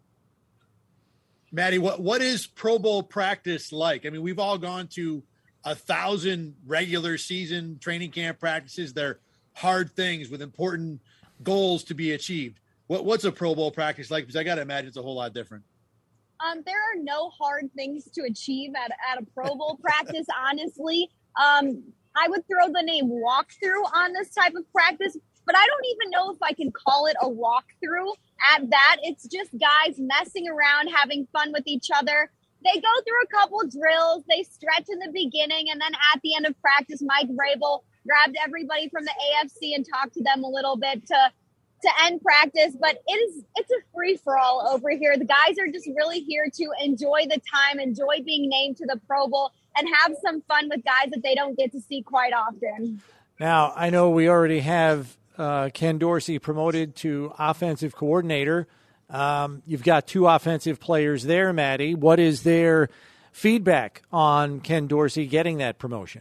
Maddie, what, what is Pro Bowl practice like? I mean, we've all gone to a thousand regular season training camp practices. They're hard things with important goals to be achieved. What, what's a Pro Bowl practice like? Because I got to imagine it's a whole lot different. Um, there are no hard things to achieve at, at a Pro Bowl practice, honestly. Um, I would throw the name walkthrough on this type of practice, but I don't even know if I can call it a walkthrough at that. It's just guys messing around, having fun with each other. They go through a couple drills, they stretch in the beginning, and then at the end of practice, Mike Vrabel grabbed everybody from the A F C and talked to them a little bit to to end practice. But it is it's a free-for-all over here. The guys are just really here to enjoy the time, enjoy being named to the Pro Bowl, and have some fun with guys that they don't get to see quite often. Now, I know we already have uh, Ken Dorsey promoted to offensive coordinator. Um, you've got two offensive players there, Maddie. What is their feedback on Ken Dorsey getting that promotion?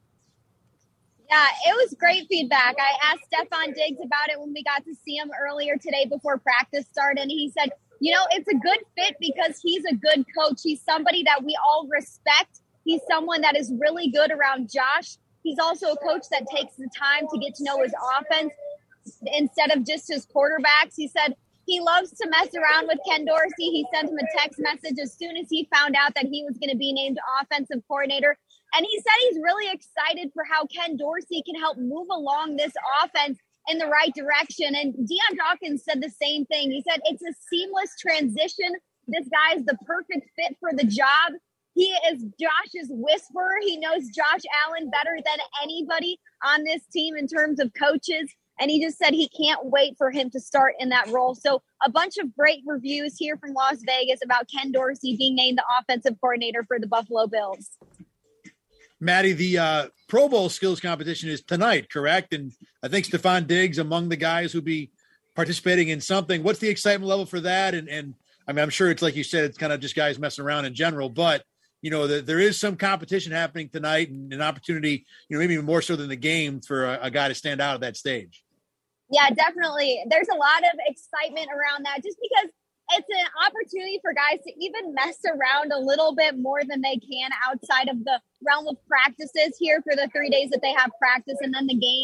Yeah, it was great feedback. I asked Stefon Diggs about it when we got to see him earlier today before practice started, and he said, you know, it's a good fit because he's a good coach. He's somebody that we all respect. He's someone that is really good around Josh. He's also a coach that takes the time to get to know his offense instead of just his quarterbacks. He said he loves to mess around with Ken Dorsey. He sent him a text message as soon as he found out that he was going to be named offensive coordinator. And he said he's really excited for how Ken Dorsey can help move along this offense in the right direction. And Dion Dawkins said the same thing. He said it's a seamless transition. This guy is the perfect fit for the job. He is Josh's whisperer. He knows Josh Allen better than anybody on this team in terms of coaches. And he just said he can't wait for him to start in that role. So a bunch of great reviews here from Las Vegas about Ken Dorsey being named the offensive coordinator for the Buffalo Bills. Maddie, the uh, Pro Bowl skills competition is tonight, correct? And I think Stefon Diggs among the guys who'll be participating in something. What's the excitement level for that? And, and I mean, I'm sure it's like you said, it's kind of just guys messing around in general, but you know, the, there is some competition happening tonight and an opportunity, you know, maybe even more so than the game for a, a guy to stand out at that stage. Yeah, definitely. There's a lot of excitement around that just because it's an opportunity for guys to even mess around a little bit more than they can outside of the realm of practices here for the three days that they have practice and then the game.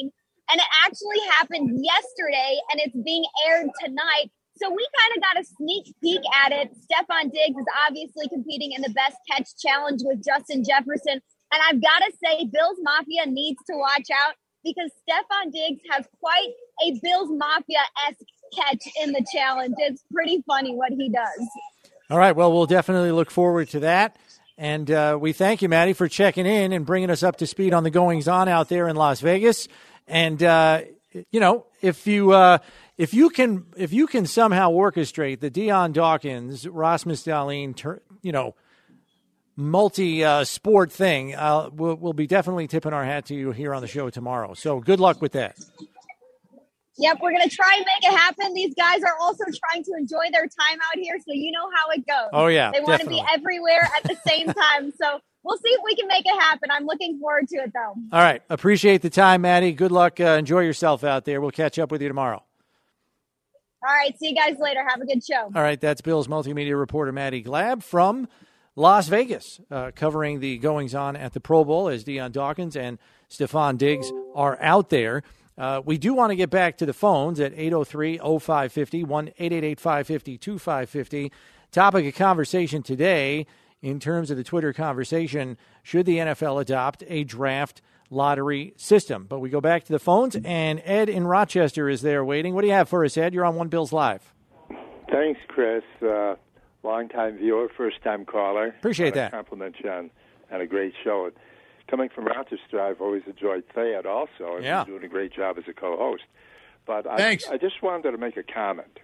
And it actually happened yesterday, and it's being aired tonight. So we kind of got a sneak peek at it. Stefon Diggs is obviously competing in the best catch challenge with Justin Jefferson. And I've got to say, Bills Mafia needs to watch out because Stefon Diggs has quite a Bills Mafia-esque catch in the challenge. It's pretty funny what he does. All right, well, we'll definitely look forward to that. And uh, we thank you, Maddie, for checking in and bringing us up to speed on the goings-on out there in Las Vegas. And, uh, you know, if you uh, if you can if you can somehow orchestrate the Dion Dawkins, Rasmus Dahlin, ter- you know, multi-sport uh, thing, uh, we'll, we'll be definitely tipping our hat to you here on the show tomorrow. So good luck with that. Yep, we're going to try and make it happen. These guys are also trying to enjoy their time out here, so you know how it goes. Oh, yeah, They want definitely. to be everywhere at the same time. So we'll see if we can make it happen. I'm looking forward to it, though. All right. Appreciate the time, Maddie. Good luck. Uh, enjoy yourself out there. We'll catch up with you tomorrow. All right, see you guys later. Have a good show. All right, that's Bills multimedia reporter Maddie Glab from Las Vegas, uh, covering the goings-on at the Pro Bowl as Dion Dawkins and Stefon Diggs are out there. Uh, we do want to get back to the phones at eight oh three oh five five oh, one eight eight eight five five oh two five five oh. Topic of conversation today in terms of the Twitter conversation, should the N F L adopt a draft lottery system? But we go back to the phones, and Ed in Rochester is there waiting. What do you have for us, Ed? You're on One Bills Live. Thanks, Chris. Uh, long-time viewer, first-time caller. Appreciate that. Compliment you on, on a great show. Coming from Rochester, I've always enjoyed Thad also, and yeah. he's doing a great job as a co-host. But I, Thanks. I just wanted to make a comment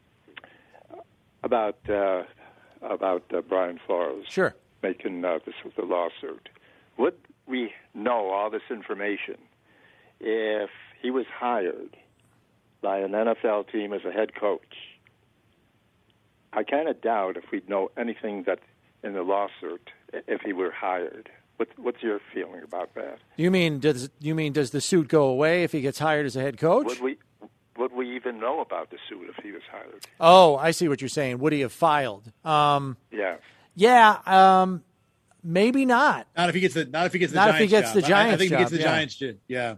about uh, about uh, Brian Flores Sure. making uh, this the lawsuit. Would we know all this information if he was hired by an N F L team as a head coach? I kind of doubt if we'd know anything that in the lawsuit if he were hired. What, what's your feeling about that? You mean does you mean does the suit go away if he gets hired as a head coach? Would we would we even know about the suit if he was hired? Oh, I see what you're saying. Would he have filed? Um, Yeah. yeah, um, maybe not. Not if he gets the not if he gets the Not if Giants he gets job. the Giants I, I think job, if he gets the yeah. Giants job. Yeah.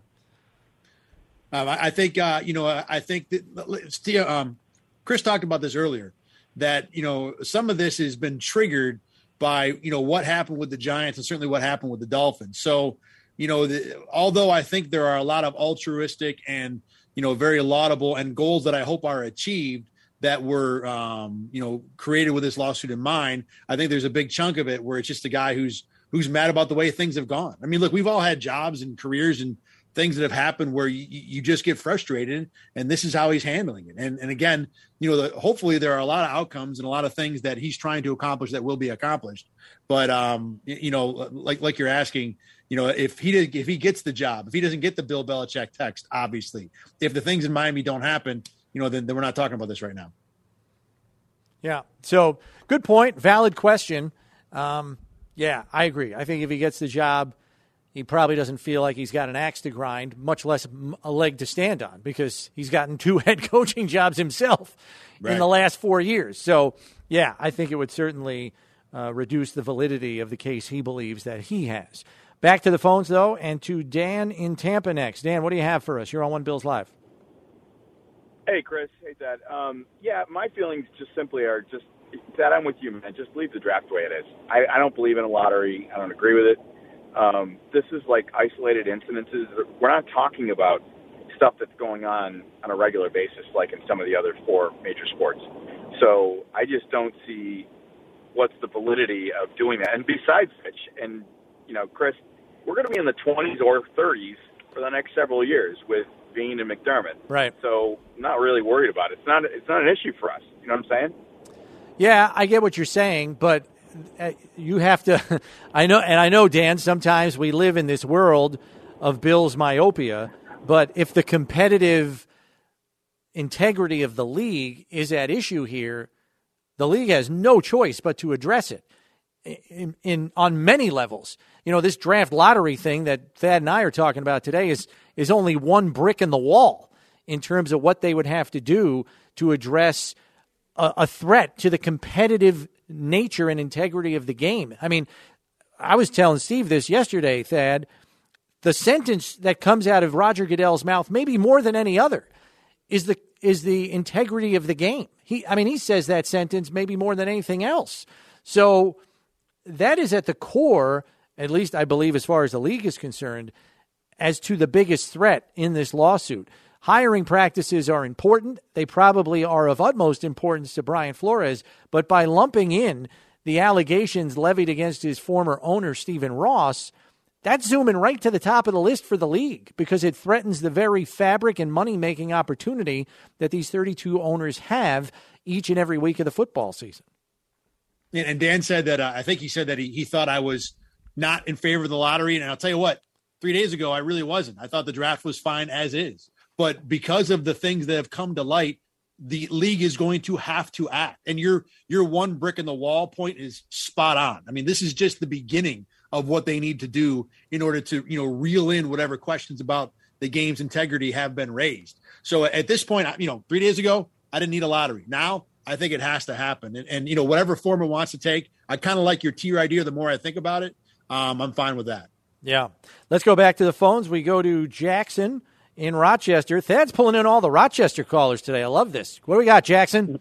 Um, I, I think uh, you know. I think that um, Chris talked about this earlier. That you know some of this has been triggered by you know what happened with the Giants and certainly what happened with the Dolphins. So you know, the, although I think there are a lot of altruistic and you know very laudable and goals that I hope are achieved that were um, you know created with this lawsuit in mind, I think there's a big chunk of it where it's just a guy who's who's mad about the way things have gone. I mean, look, we've all had jobs and careers and things that have happened where you, you just get frustrated, and this is how he's handling it. And and again, you know, the, hopefully there are a lot of outcomes and a lot of things that he's trying to accomplish that will be accomplished. But um, you know, like like you're asking, you know, if he did, if he gets the job, if he doesn't get the Bill Belichick text, obviously, if the things in Miami don't happen, you know, then, then we're not talking about this right now. Yeah. So good point. Valid question. Um, yeah, I agree. I think if he gets the job, he probably doesn't feel like he's got an axe to grind, much less a leg to stand on, because he's gotten two head coaching jobs himself right. in the last four years. So, yeah, I think it would certainly uh, reduce the validity of the case he believes that he has. Back to the phones, though, and to Dan in Tampa next. Dan, what do you have for us? You're on One Bills Live. Hey, Chris. Hey, Dad. Um, yeah, my feelings just simply are just, Dad, I'm with you, man. Just leave the draft the way it is. I, I don't believe in a lottery. I don't agree with it. Um, this is like isolated incidences. We're not talking about stuff that's going on on a regular basis like in some of the other four major sports. So I just don't see what's the validity of doing that. And besides which, and, you know, Chris, we're going to be in the twenties or thirties for the next several years with Bean and McDermott. Right. So I'm not really worried about it. It's not, it's not an issue for us. You know what I'm saying? Yeah, I get what you're saying, but you have to – I know, and I know, Dan, sometimes we live in this world of Bills myopia, but if the competitive integrity of the league is at issue here, the league has no choice but to address it in, in on many levels. You know, this draft lottery thing that Thad and I are talking about today is is only one brick in the wall in terms of what they would have to do to address a, a threat to the competitive nature and integrity of the game. I mean, I was telling Steve this yesterday, Thad. the sentence that comes out of Roger Goodell's mouth, maybe more than any other, is the is the integrity of the game. He, I mean, he says that sentence maybe more than anything else. So that is at the core, at least I believe as far as the league is concerned, as to the biggest threat in this lawsuit. Hiring practices are important. They probably are of utmost importance to Brian Flores, but by lumping in the allegations levied against his former owner, Stephen Ross, that's zooming right to the top of the list for the league because it threatens the very fabric and money-making opportunity that these thirty-two owners have each and every week of the football season. And Dan said that, uh, I think he said that he, he thought I was not in favor of the lottery. And I'll tell you what, three days ago, I really wasn't. I thought the draft was fine as is. But because of the things that have come to light, the league is going to have to act. And your your one brick in the wall point is spot on. I mean, this is just the beginning of what they need to do in order to, you know, reel in whatever questions about the game's integrity have been raised. So at this point, you know, three days ago, I didn't need a lottery. Now I think it has to happen. And, and you know, whatever form it wants to take, I kind of like your tier idea. The more I think about it, um, I'm fine with that. Yeah. Let's go back to the phones. We go to Jackson in Rochester. Thad's pulling in all the Rochester callers today. I love this. What do we got, Jackson?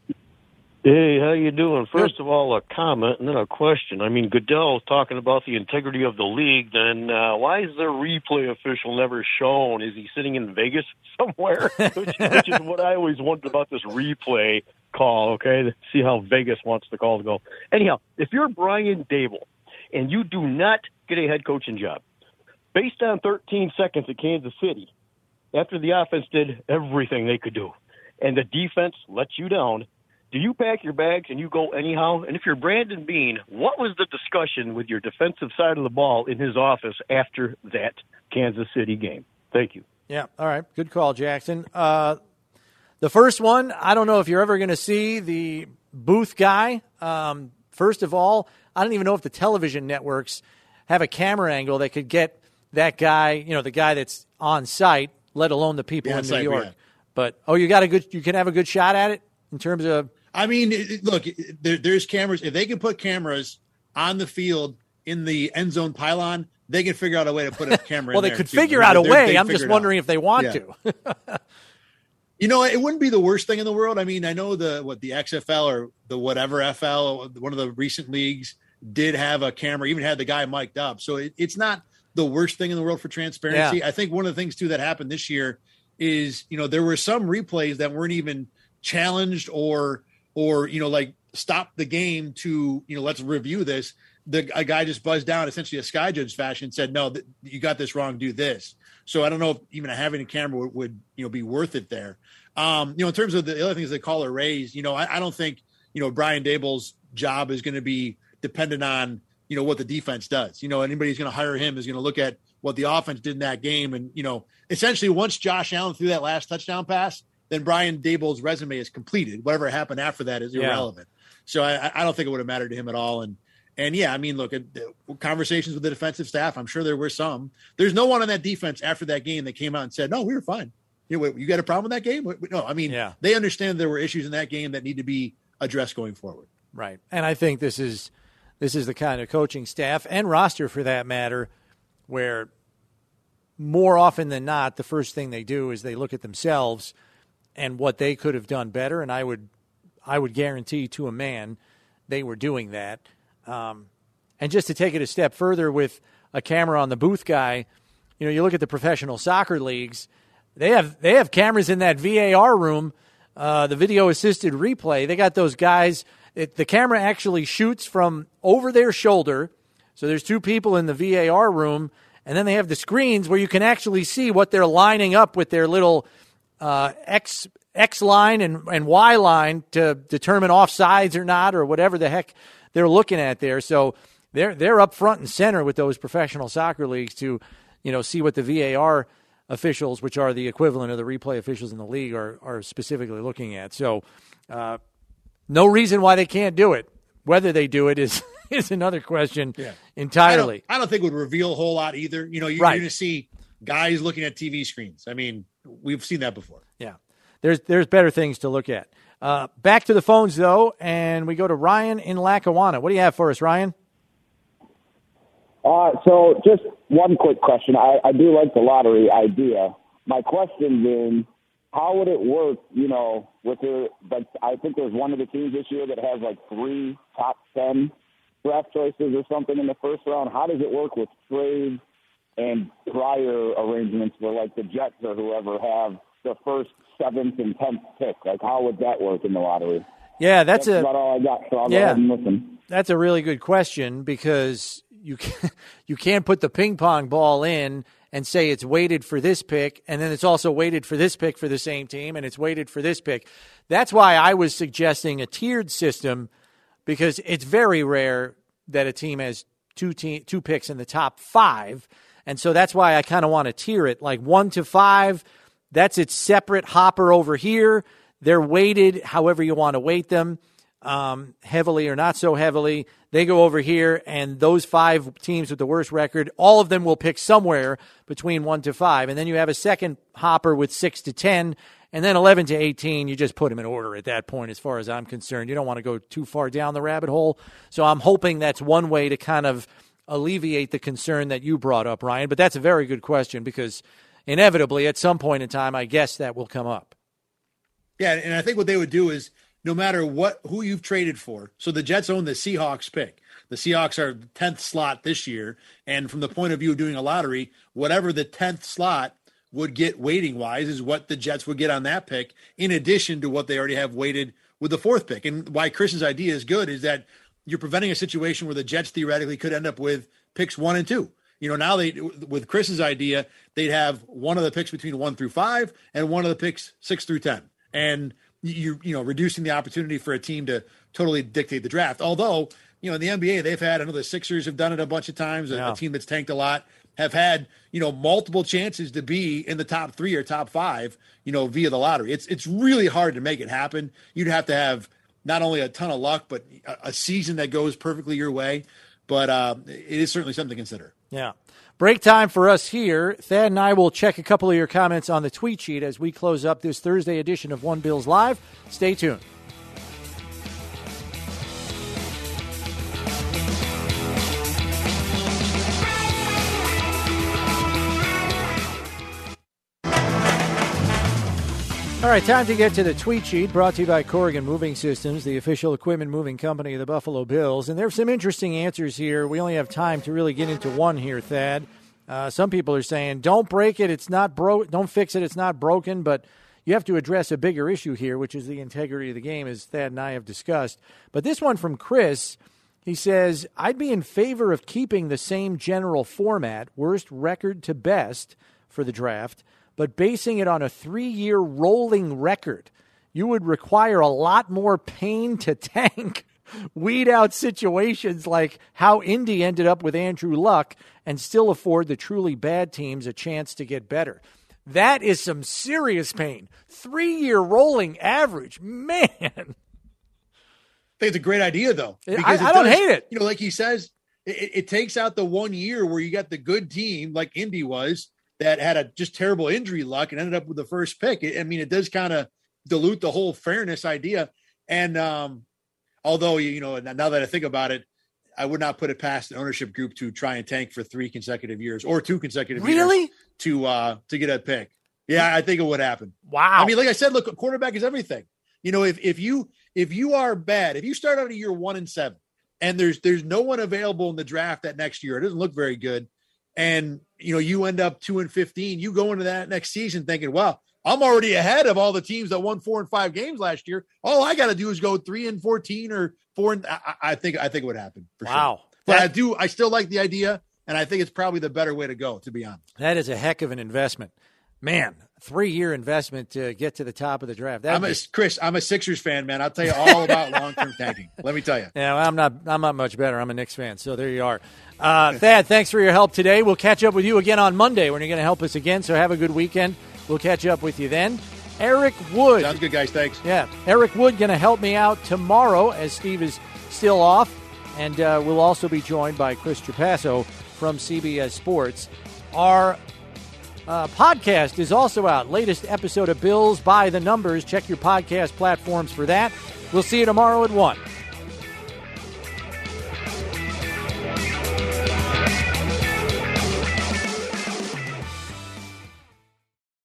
Hey, how you doing? First of all, a comment and then a question. I mean, Goodell's talking about the integrity of the league. Then uh, why is the replay official never shown? Is he sitting in Vegas somewhere? which, which is what I always wondered about this replay call, okay, to see how Vegas wants the call to go. Anyhow, if you're Brian Daboll and you do not get a head coaching job, based on thirteen seconds at Kansas City, after the offense did everything they could do, and the defense lets you down, do you pack your bags and you go anyhow? And if you're Brandon Beane, what was the discussion with your defensive side of the ball in his office after that Kansas City game? Thank you. Yeah, all right. Good call, Jackson. Uh, the first one, I don't know if you're ever going to see the booth guy. Um, first of all, I don't even know if the television networks have a camera angle that could get that guy, you know, the guy that's on site, let alone the people yeah, in New York. Yeah. But, oh, you got a good, you can have a good shot at it in terms of. I mean, look, there, there's cameras. If they can put cameras on the field in the end zone pylon, they can figure out a way to put a camera well, in there. Well, they could too. figure out a they're, way. they I'm just wondering if they want yeah. to. You know, it wouldn't be the worst thing in the world. I mean, I know the what the X F L or the whatever F L, one of the recent leagues, did have a camera, even had the guy mic'd up. So it, it's not the worst thing in the world for transparency. Yeah. I think one of the things, too, that happened this year is, you know, there were some replays that weren't even challenged or – or, you know, like stop the game to, you know, let's review this. The a guy just buzzed down, essentially a sky judge fashion, and said, no, th- you got this wrong, do this. So I don't know if even having a camera would, would you know, be worth it there. Um, you know, in terms of the other things the caller raised, you know, I, I don't think, you know, Brian Daboll's job is going to be dependent on, you know, what the defense does. You know, anybody who's going to hire him is going to look at what the offense did in that game. And, you know, essentially once Josh Allen threw that last touchdown pass, then Brian Daboll's resume is completed. Whatever happened after that is irrelevant. Yeah. So I, I don't think it would have mattered to him at all. And, and yeah, I mean, look at conversations with the defensive staff. I'm sure there were some. There's no one on that defense after that game that came out and said, no, we were fine. You know, you got a problem with that game? No, I mean, yeah. They understand there were issues in that game that need to be addressed going forward. Right. And I think this is, this is the kind of coaching staff and roster for that matter, where more often than not, the first thing they do is they look at themselves and what they could have done better, and I would, I would guarantee to a man, they were doing that. Um, and just to take it a step further with a camera on the booth guy, you know, you look at the professional soccer leagues, they have they have cameras in that V A R room, uh, the video assisted replay. They got those guys. It, the camera actually shoots from over their shoulder, so there's two people in the V A R room, and then they have the screens where you can actually see what they're lining up with their little. Uh, X X line and, and Y line to determine offsides or not, or whatever the heck they're looking at there. So they're they're up front and center with those professional soccer leagues to, you know, see what the V A R officials, which are the equivalent of the replay officials in the league, are are specifically looking at. So uh, no reason why they can't do it. Whether they do it is is another question yeah. entirely. I don't, I don't think it would reveal a whole lot either. You know, you're right. going to see guys looking at T V screens. I mean, we've seen that before. Yeah. There's there's better things to look at. Uh, back to the phones, though, and we go to Ryan in Lackawanna. What do you have for us, Ryan? Uh, so just one quick question. I, I do like the lottery idea. My question being, how would it work, you know, with the, like, I think there's one of the teams this year that has like three top ten draft choices or something in the first round. How does it work with trades and prior arrangements where like the Jets or whoever have the first seventh and tenth pick? Like, how would that work in the lottery? Yeah, that's, that's a, about all I got, so I'll yeah, go ahead and listen. That's a really good question because you can't, you can't put the ping pong ball in and say it's weighted for this pick, and then it's also weighted for this pick for the same team, and it's weighted for this pick. That's why I was suggesting a tiered system, because it's very rare that a team has two te- two picks in the top five, and so that's why I kind of want to tier it. Like one to five, that's its separate hopper over here. They're weighted however you want to weight them, um, heavily or not so heavily. They go over here, and those five teams with the worst record, all of them will pick somewhere between one to five. And then you have a second hopper with six to ten, and then eleven to eighteen. You just put them in order at that point, as far as I'm concerned. You don't want to go too far down the rabbit hole. So I'm hoping that's one way to kind of alleviate the concern that you brought up, Ryan. But that's a very good question, because inevitably at some point in time, I guess that will come up. Yeah, and I think what they would do is, no matter what who you've traded for. So the Jets own the Seahawks pick. The Seahawks are the tenth slot this year. And from the point of view of doing a lottery, whatever the tenth slot would get weighting-wise is what the Jets would get on that pick, in addition to what they already have weighted with the fourth pick. And why Chris's idea is good is that you're preventing a situation where the Jets theoretically could end up with picks one and two. You know, now they, with Chris's idea, they'd have one of the picks between one through five and one of the picks six through ten. And you you know, reducing the opportunity for a team to totally dictate the draft. Although, you know, in the N B A, they've had, I know the Sixers have done it a bunch of times, yeah. a, a team that's tanked a lot, have had, you know, multiple chances to be in the top three or top five, you know, via the lottery. It's it's really hard to make it happen. You'd have to have not only a ton of luck, but a, a season that goes perfectly your way. But uh, it is certainly something to consider. Yeah. Break time for us here. Thad and I will check a couple of your comments on the tweet sheet as we close up this Thursday edition of One Bills Live. Stay tuned. All right, time to get to the tweet sheet, brought to you by Corrigan Moving Systems, the official equipment moving company of the Buffalo Bills. And there are some interesting answers here. We only have time to really get into one here, Thad. Uh, some people are saying, don't break it, it's not broke. Don't fix it, it's not broken. But you have to address a bigger issue here, which is the integrity of the game, as Thad and I have discussed. But this one from Chris, he says, I'd be in favor of keeping the same general format, worst record to best, for the draft, but basing it on a three-year rolling record. You would require a lot more pain to tank, weed out situations like how Indy ended up with Andrew Luck, and still afford the truly bad teams a chance to get better. That is some serious pain. Three-year rolling average, man. I think it's a great idea, though. I, I don't does, hate it. You know, like he says, it, it takes out the one year where you got the good team, like Indy was, that had a just terrible injury luck and ended up with the first pick. I mean, it does kind of dilute the whole fairness idea. And um, although, you know, now that I think about it, I would not put it past an ownership group to try and tank for three consecutive years or two consecutive really? years to uh, to get a pick. Yeah, I think it would happen. Wow. I mean, like I said, look, a quarterback is everything. You know, if if you if you are bad, if you start out a year one and seven, and there's there's no one available in the draft that next year, it doesn't look very good. And, you know, you end up two and fifteen, you go into that next season thinking, well, I'm already ahead of all the teams that won four and five games last year. All I got to do is go three and fourteen or four. And I, I think, I think it would happen. For wow. Sure. But that, I do, I still like the idea. And I think it's probably the better way to go, to be honest. That is a heck of an investment, man. Three-year investment to get to the top of the draft. I'm a, Chris, I'm a Sixers fan, man. I'll tell you all about long-term tanking. Let me tell you. Yeah, well, I'm not. I'm not much better. I'm a Knicks fan, so there you are. Uh, Thad, thanks for your help today. We'll catch up with you again on Monday when you're going to help us again. So have a good weekend. We'll catch up with you then. Eric Wood. Sounds good, guys. Thanks. Yeah, Eric Wood going to help me out tomorrow as Steve is still off, and uh, we'll also be joined by Chris Trapasso from C B S Sports. Our Uh, podcast is also out. Latest episode of Bills by the Numbers. Check your podcast platforms for that. We'll see you tomorrow at one.